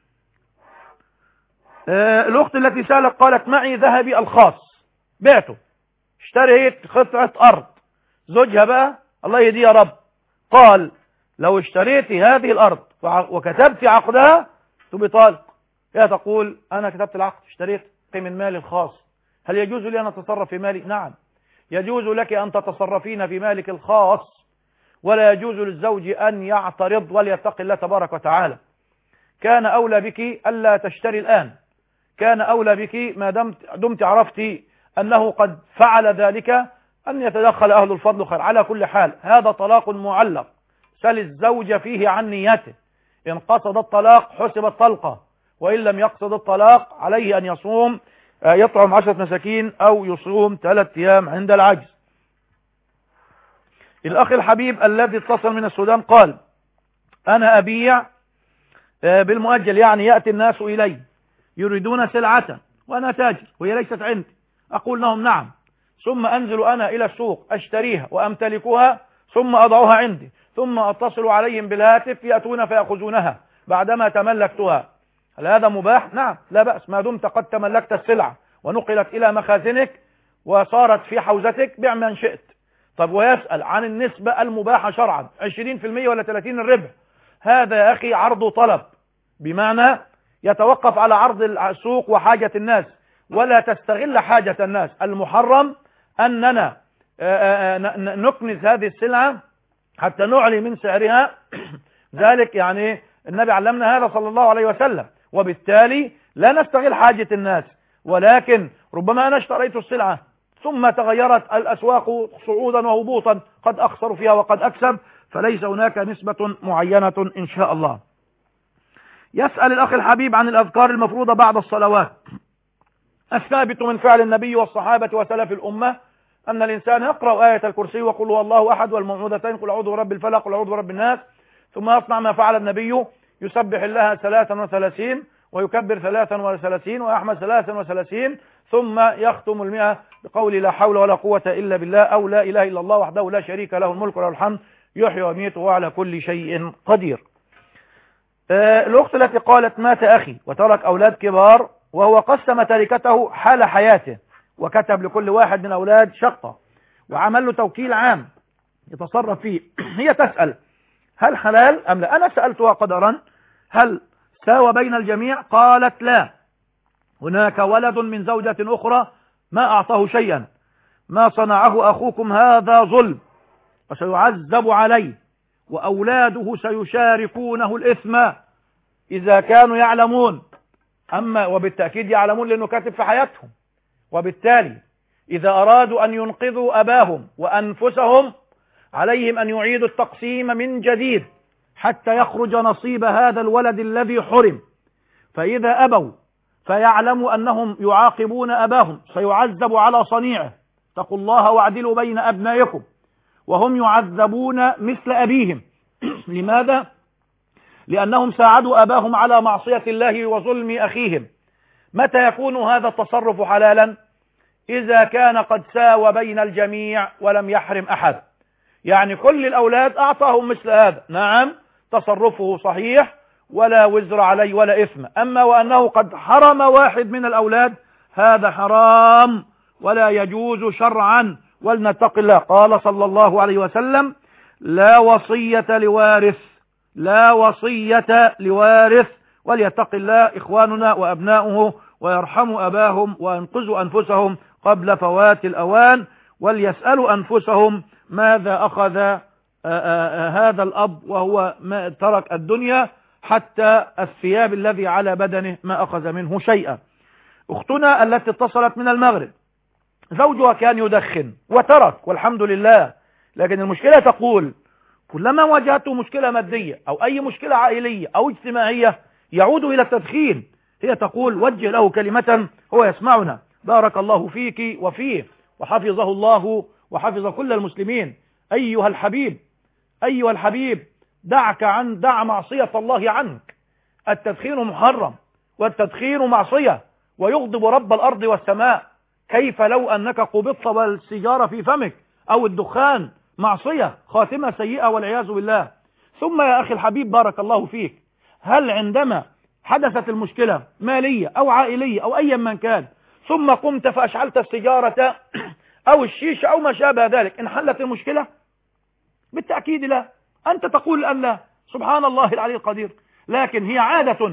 الأخت التي سألت قالت معي ذهبي الخاص بعته، اشتريت قطعة أرض، زوجها بقى الله يهديه يا رب قال لو اشتريت هذه الأرض وكتبت عقدها تبقى طالق. هي تقول أنا كتبت العقد، اشتريت من مالي الخاص، هل يجوز لي أن أتصرف في مالي؟ نعم، يجوز لك أن تتصرفين في مالك الخاص، ولا يجوز للزوج أن يعترض وليتق الله تبارك وتعالى. كان أولى بك ألا تشتري الآن، كان أولى بك ما دمت عرفت أنه قد فعل ذلك أن يتدخل أهل الفضل خير. على كل حال هذا طلاق معلق، سل الزوج فيه عن نيته، إن قصد الطلاق حسب الطلقة، وإن لم يقصد الطلاق عليه أن يصوم يطعم 10 مساكين أو يصوم 3 أيام عند العجز. الأخ الحبيب الذي اتصل من السودان قال أنا أبيع بالمؤجل، يعني يأتي الناس إلي يريدون سلعة وأنا تاجر وهي ليست عندي، أقول لهم نعم، ثم أنزل أنا إلى السوق أشتريها وأمتلكها ثم أضعها عندي، ثم أتصل عليهم بالهاتف يأتون فيأخذونها بعدما تملكتها. هل هذا مباح؟ نعم لا بأس ما دمت قد تملكت السلعة ونقلت إلى مخازنك وصارت في حوزتك، بيع من شئت. طب ويسأل عن النسبة المباحة شرعا 20% ولا 30 الربح؟ هذا يا أخي عرض طلب، بمعنى يتوقف على عرض السوق وحاجة الناس، ولا تستغل حاجة الناس. المحرم أننا نكنز هذه السلعة حتى نعلي من سعرها ذلك يعني النبي علمنا هذا صلى الله عليه وسلم، وبالتالي لا نستغل حاجة الناس. ولكن ربما أنا اشتريت السلعة ثم تغيرت الأسواق صعودا وهبوطا، قد أخسر فيها وقد أكسب، فليس هناك نسبة معينة إن شاء الله. يسأل الأخ الحبيب عن الأذكار المفروضة بعد الصلوات. الثابت من فعل النبي والصحابة وسلف الأمة أن الإنسان يقرأ آية الكرسي وقل هو الله أحد والمعوذتين قل أعوذ برب الفلق قل أعوذ برب الناس، ثم يصنع ما فعل النبي، يسبح الله 33 ويكبر 33 ويحمد 33 ثم يختم 100 بقول لا حول ولا قوة إلا بالله أو لا إله إلا الله وحده لا شريك له الملك وله الحمد يحيي ويميت وعلى كل شيء قدير. الأخت التي قالت مات أخي وترك أولاد كبار وهو قسم تركته حال حياته وكتب لكل واحد من أولاد شقة وعمل له توكيل عام يتصرف فيه. هي تسأل هل حلال أم لا؟ أنا سألتها قدرا هل ساوى بين الجميع؟ قالت لا، هناك ولد من زوجة أخرى ما أعطاه شيئا، ما صنعه أخوكم هذا ظلم وسيعذب عليه وأولاده سيشاركونه الإثم إذا كانوا يعلمون. أما وبالتأكيد يعلمون لأنه كاتب في حياتهم، وبالتالي إذا أرادوا أن ينقذوا أباهم وأنفسهم عليهم أن يعيدوا التقسيم من جديد حتى يخرج نصيب هذا الولد الذي حرم. فإذا أبوا فيعلموا أنهم يعاقبون أباهم سيعذب على صنيعه، اتقوا الله واعدلوا بين أبنائكم، وهم يعذبون مثل أبيهم. لماذا؟ لأنهم ساعدوا أباهم على معصية الله وظلم أخيهم. متى يكون هذا التصرف حلالا؟ إذا كان قد ساوى بين الجميع ولم يحرم أحد، يعني كل الأولاد أعطاهم مثل هذا، نعم تصرفه صحيح ولا وزر عليه ولا إثم. أما وأنه قد حرم واحد من الأولاد هذا حرام ولا يجوز شرعا، ولنتق الله. قال صلى الله عليه وسلم لا وصية لوارث، لا وصية لوارث، وليتق الله إخواننا وأبناؤه ويرحموا أباهم وينقذوا أنفسهم قبل فوات الأوان، وليسألوا أنفسهم ماذا أخذ هذا الأب وهو ما ترك الدنيا، حتى الثياب الذي على بدنه ما أخذ منه شيئا. أختنا التي اتصلت من المغرب زوجها كان يدخن وترك والحمد لله، لكن المشكلة تقول كلما واجهته مشكلة مادية أو أي مشكلة عائلية أو اجتماعية يعود إلى التدخين. هي تقول وجه له كلمة هو يسمعنا، بارك الله فيك وفيه وحفظه الله وحفظ كل المسلمين. أيها الحبيب، أيها الحبيب، دع معصية الله عنك. التدخين محرم والتدخين معصية ويغضب رب الأرض والسماء. كيف لو أنك قبضت والسيجارة في فمك أو الدخان؟ معصية، خاتمة سيئة والعياذ بالله. ثم يا أخي الحبيب بارك الله فيك، هل عندما حدثت المشكلة مالية أو عائلية أو أيا من كان ثم قمت فأشعلت السيجارة أو الشيشة أو ما شابه ذلك انحلت المشكلة؟ بالتأكيد لا. أنت تقول أن لا، سبحان الله العلي القدير، لكن هي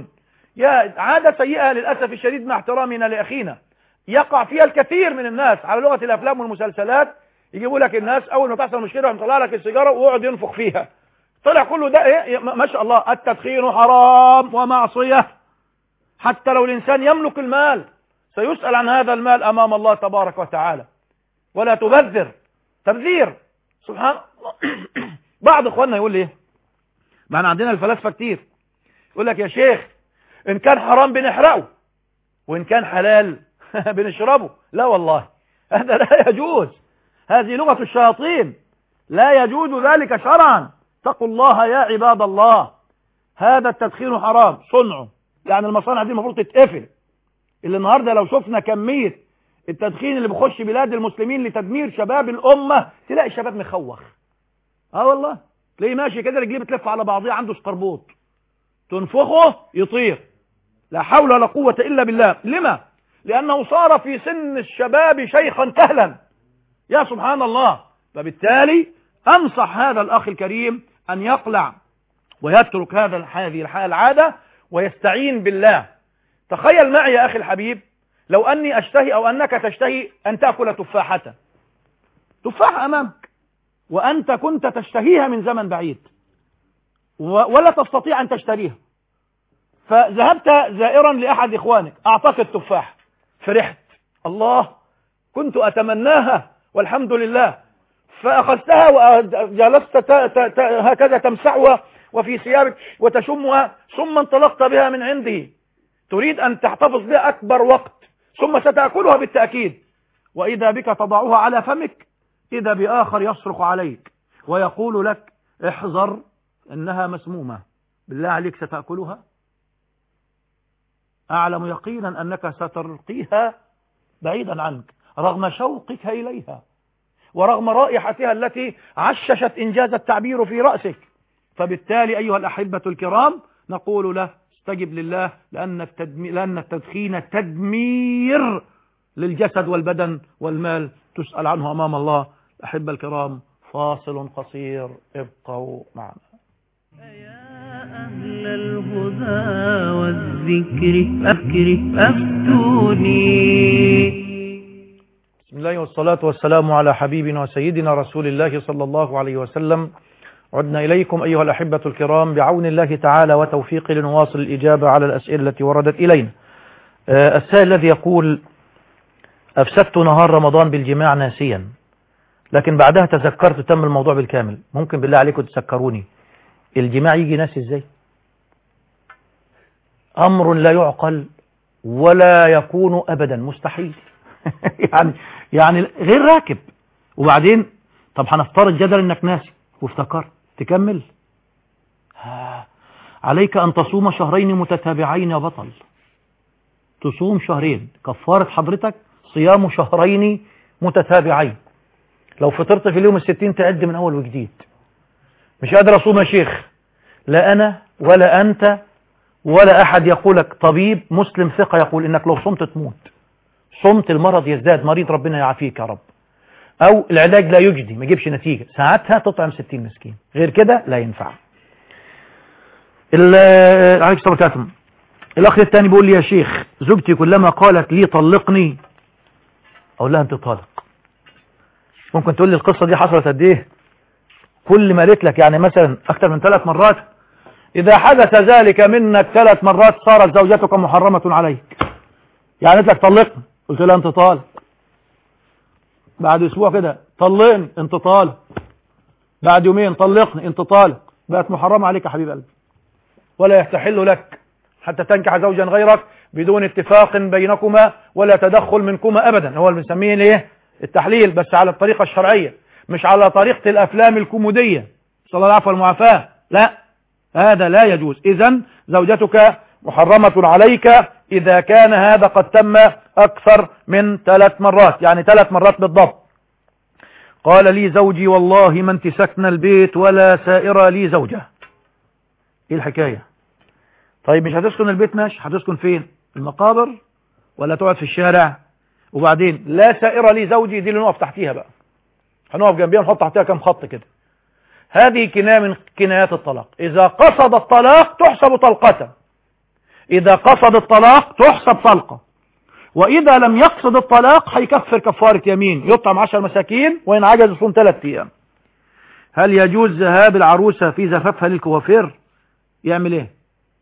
عادة سيئة للأسف الشديد مع احترامنا لأخينا يقع فيها الكثير من الناس على لغة الأفلام والمسلسلات. يجيبوا لك الناس أول ما تحصل مشكلة يطلع لك السيجارة ويقعد ينفخ فيها، طلع كله ده إيه؟ ما شاء الله. التدخين حرام ومعصية، حتى لو الإنسان يملك المال سيسأل عن هذا المال أمام الله تبارك وتعالى. ولا تبذير سبحان الله. بعض إخواننا يقول لي معنا عندنا الفلاسفة كتير يقول لك يا شيخ إن كان حرام بنحرقه وإن كان حلال بنشربه. لا والله هذا لا يجوز، هذه لغة الشياطين، لا يجوز ذلك شرعا. اتقوا الله يا عباد الله. هذا التدخين حرام صنعه، يعني المصانع دي المفروض تتقفل. اللي النهارده لو شفنا كمية التدخين اللي بيخش بلاد المسلمين لتدمير شباب الأمة تلاقي الشباب مخوخ. والله تلاقيه ماشي كده رجليه بتلف على بعضيها، عنده سقربوط، تنفخه يطير، لا حول ولا قوة إلا بالله. لما؟ لأنه صار في سن الشباب شيخا كهلا، يا سبحان الله. فبالتالي أنصح هذا الأخ الكريم أن يقلع ويترك هذه العادة ويستعين بالله. تخيل معي يا أخي الحبيب لو أني أشتهي أو أنك تشتهي أن تأكل تفاحة أمامك، وأنت كنت تشتهيها من زمن بعيد ولا تستطيع أن تشتريها، فذهبت زائرا لأحد إخوانك أعطاك التفاح، فرحت، الله كنت أتمناها والحمد لله، فأخذتها وجلست هكذا تمسحها وفي ثيابك وتشمها، ثم انطلقت بها من عنده، تريد أن تحتفظ بها أكبر وقت، ثم ستأكلها بالتأكيد، وإذا بك تضعها على فمك إذا بآخر يصرخ عليك ويقول لك احذر إنها مسمومة، بالله عليك ستأكلها؟ أعلم يقينا أنك سترقيها بعيدا عنك رغم شوقك إليها ورغم رائحتها التي عششت إنجاز التعبير في رأسك. فبالتالي أيها الأحبة الكرام نقول له استجب لله، لأن التدخين تدمير للجسد والبدن والمال، تسأل عنه أمام الله. أحب الكرام فاصل قصير، ابقوا معنا. أهل الهدى والذكر أفتوني. بسم الله والصلاة والسلام على حبيبنا وسيدنا رسول الله صلى الله عليه وسلم. عدنا إليكم أيها الأحبة الكرام بعون الله تعالى وتوفيقه لنواصل الإجابة على الأسئلة التي وردت إلينا. السائل الذي يقول: أفسدت نهار رمضان بالجماع ناسيا، لكن بعدها تذكرت تم الموضوع بالكامل. ممكن بالله عليكم تذكروني الجماع يجي ناسي ازاي؟ أمر لا يعقل ولا يكون أبدا، مستحيل. يعني غير راكب. وبعدين طب هنفترض جدلا انك ناسي وافتكرت، تكمل؟ عليك أن تصوم شهرين متتابعين يا بطل. تصوم شهرين، كفارة حضرتك صيام شهرين متتابعين. لو فطرت في اليوم 60 تعد من أول وجديد. مش قادر أصوم يا شيخ، لا أنا ولا أنت ولا أحد يقولك، طبيب مسلم ثقة يقول إنك لو صمت تموت. صمت المرض يزداد، مريض ربنا يعافيك يا رب، أو العلاج لا يجدي ما يجيبش نتيجة، ساعتها تطعم 60 مسكين، غير كده لا ينفع. عليك الصلاة والسلام. الأخ الثاني بيقول لي: يا شيخ زوجتي كلما قالت لي طلقني أقول لها أنت طالق. ممكن تقول لي القصة دي حصلت قد إيه؟ كل ما قالت لك يعني مثلا أكثر من 3 مرات، إذا حدث ذلك منك 3 مرات صارت زوجتك محرمة عليك. يعني قالت لك طلقني، قلت لها أنت طالق. بعد أسبوع كده طلقني، أنت طالق. بعد يومين طلقني، أنت طالق. بقت محرمة عليك يا حبيب قلبي، ولا يحتحل لك حتى تنكح زوجا غيرك بدون اتفاق بينكما ولا تدخل منكما أبدا. هو اللي بنسميه ليه التحليل، بس على الطريقة الشرعية، مش على طريقة الأفلام الكوميدية. صلى الله العفو والمعافاة، لا، هذا لا يجوز. إذن زوجتك محرمة عليك إذا كان هذا قد تم أكثر من 3 مرات، يعني 3 مرات بالضبط. قال لي زوجي: والله ما انت سكن البيت ولا سائرة لي زوجة. ايه الحكاية؟ طيب مش هتسكن البيت ماشي، هتسكن فين؟ المقابر ولا تقعد في الشارع؟ وبعدين لا سائرة لي زوجي دي اللي نقف تحتيها بقى، هنقف جنبيها نحط تحتيها كم خط كده. هذه كناية من كنايات الطلاق. إذا قصد الطلاق تحسب طلقة، إذا قصد الطلاق تحسب طلقة، وإذا لم يقصد الطلاق هيكفر كفارة يمين، يطعم 10 مساكين، وإن عجز يصوم 3 أيام. هل يجوز ذهاب العروسة في زفافها للكوافير؟ يعمل ايه؟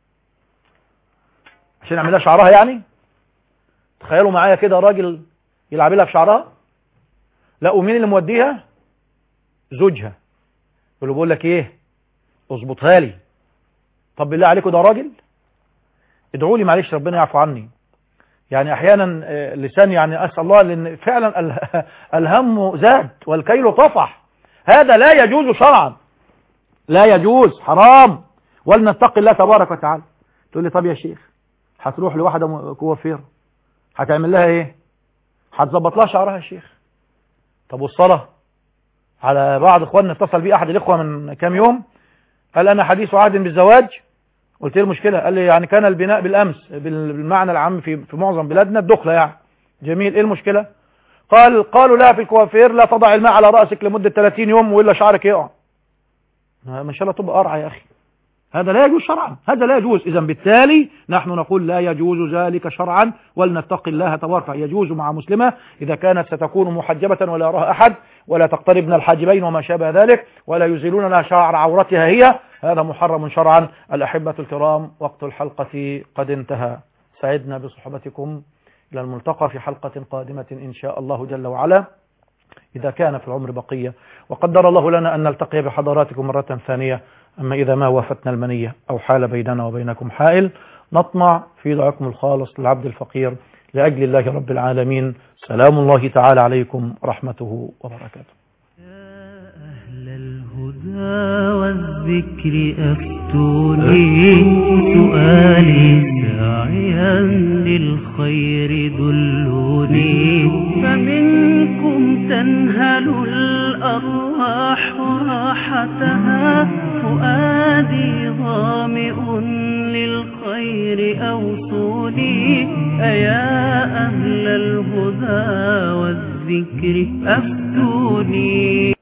عشان يعملها شعرها يعني؟ تخيلوا معايا كده راجل يلعب لها في شعرها؟ لا، ومين اللي موديها؟ زوجها. يقول له بقول لك ايه، اظبطها لي. طب بالله عليكم ده راجل؟ ادعوا لي معلش ربنا يعفو عني. يعني احيانا اللسان يعني اسال الله، لان فعلا الهم زاد والكيل طفح. هذا لا يجوز شرعا، لا يجوز، حرام. ولنتقي الله تبارك وتعالى. تقول لي طب يا شيخ هتروح لواحده كوافير هتعمل لها ايه؟ هتظبط لها شعرها يا شيخ. طب والصلاه؟ على بعض اخواننا اتصل بي احد الاخوه من كام يوم، قال انا حديث عهد بالزواج. قلت له المشكله؟ قال لي يعني كان البناء بالامس بالمعنى العام في معظم بلادنا الدخله يعني. جميل، ايه المشكله؟ قالوا لا في الكوافير لا تضع الماء على راسك لمده 30 يوم والا شعرك يقع. ما شاء الله تبقى قرعه يا اخي، هذا لا يجوز شرعا، هذا لا يجوز. اذا بالتالي نحن نقول لا يجوز ذلك شرعا، ولنتقي الله تبارك. يجوز مع مسلمة إذا كانت ستكون محجبة ولا يراها أحد، ولا تقترب من الحاجبين وما شابه ذلك، ولا يزيلون لها شعر عورتها هي، هذا محرم شرعا. الأحبة الكرام، وقت الحلقة قد انتهى. سعدنا بصحبتكم، إلى الملتقى في حلقة قادمة إن شاء الله جل وعلا، إذا كان في العمر بقية، وقدر الله لنا أن نلتقي بحضراتكم مرة ثانية. أما إذا ما وافتنا المنية أو حال بيننا وبينكم حائل، نطمع في دعاكم الخالص للعبد الفقير لأجل الله رب العالمين. سلام الله تعالى عليكم ورحمته وبركاته. يا أهل الهدى والذكر أفتوني، سؤالي ساعيا للخير دلوني، فمنكم تنهل الأرواح راحتها، فؤادي ظامئ للخير أوصوني. أيا أهل الهدى والذكر أفتوني.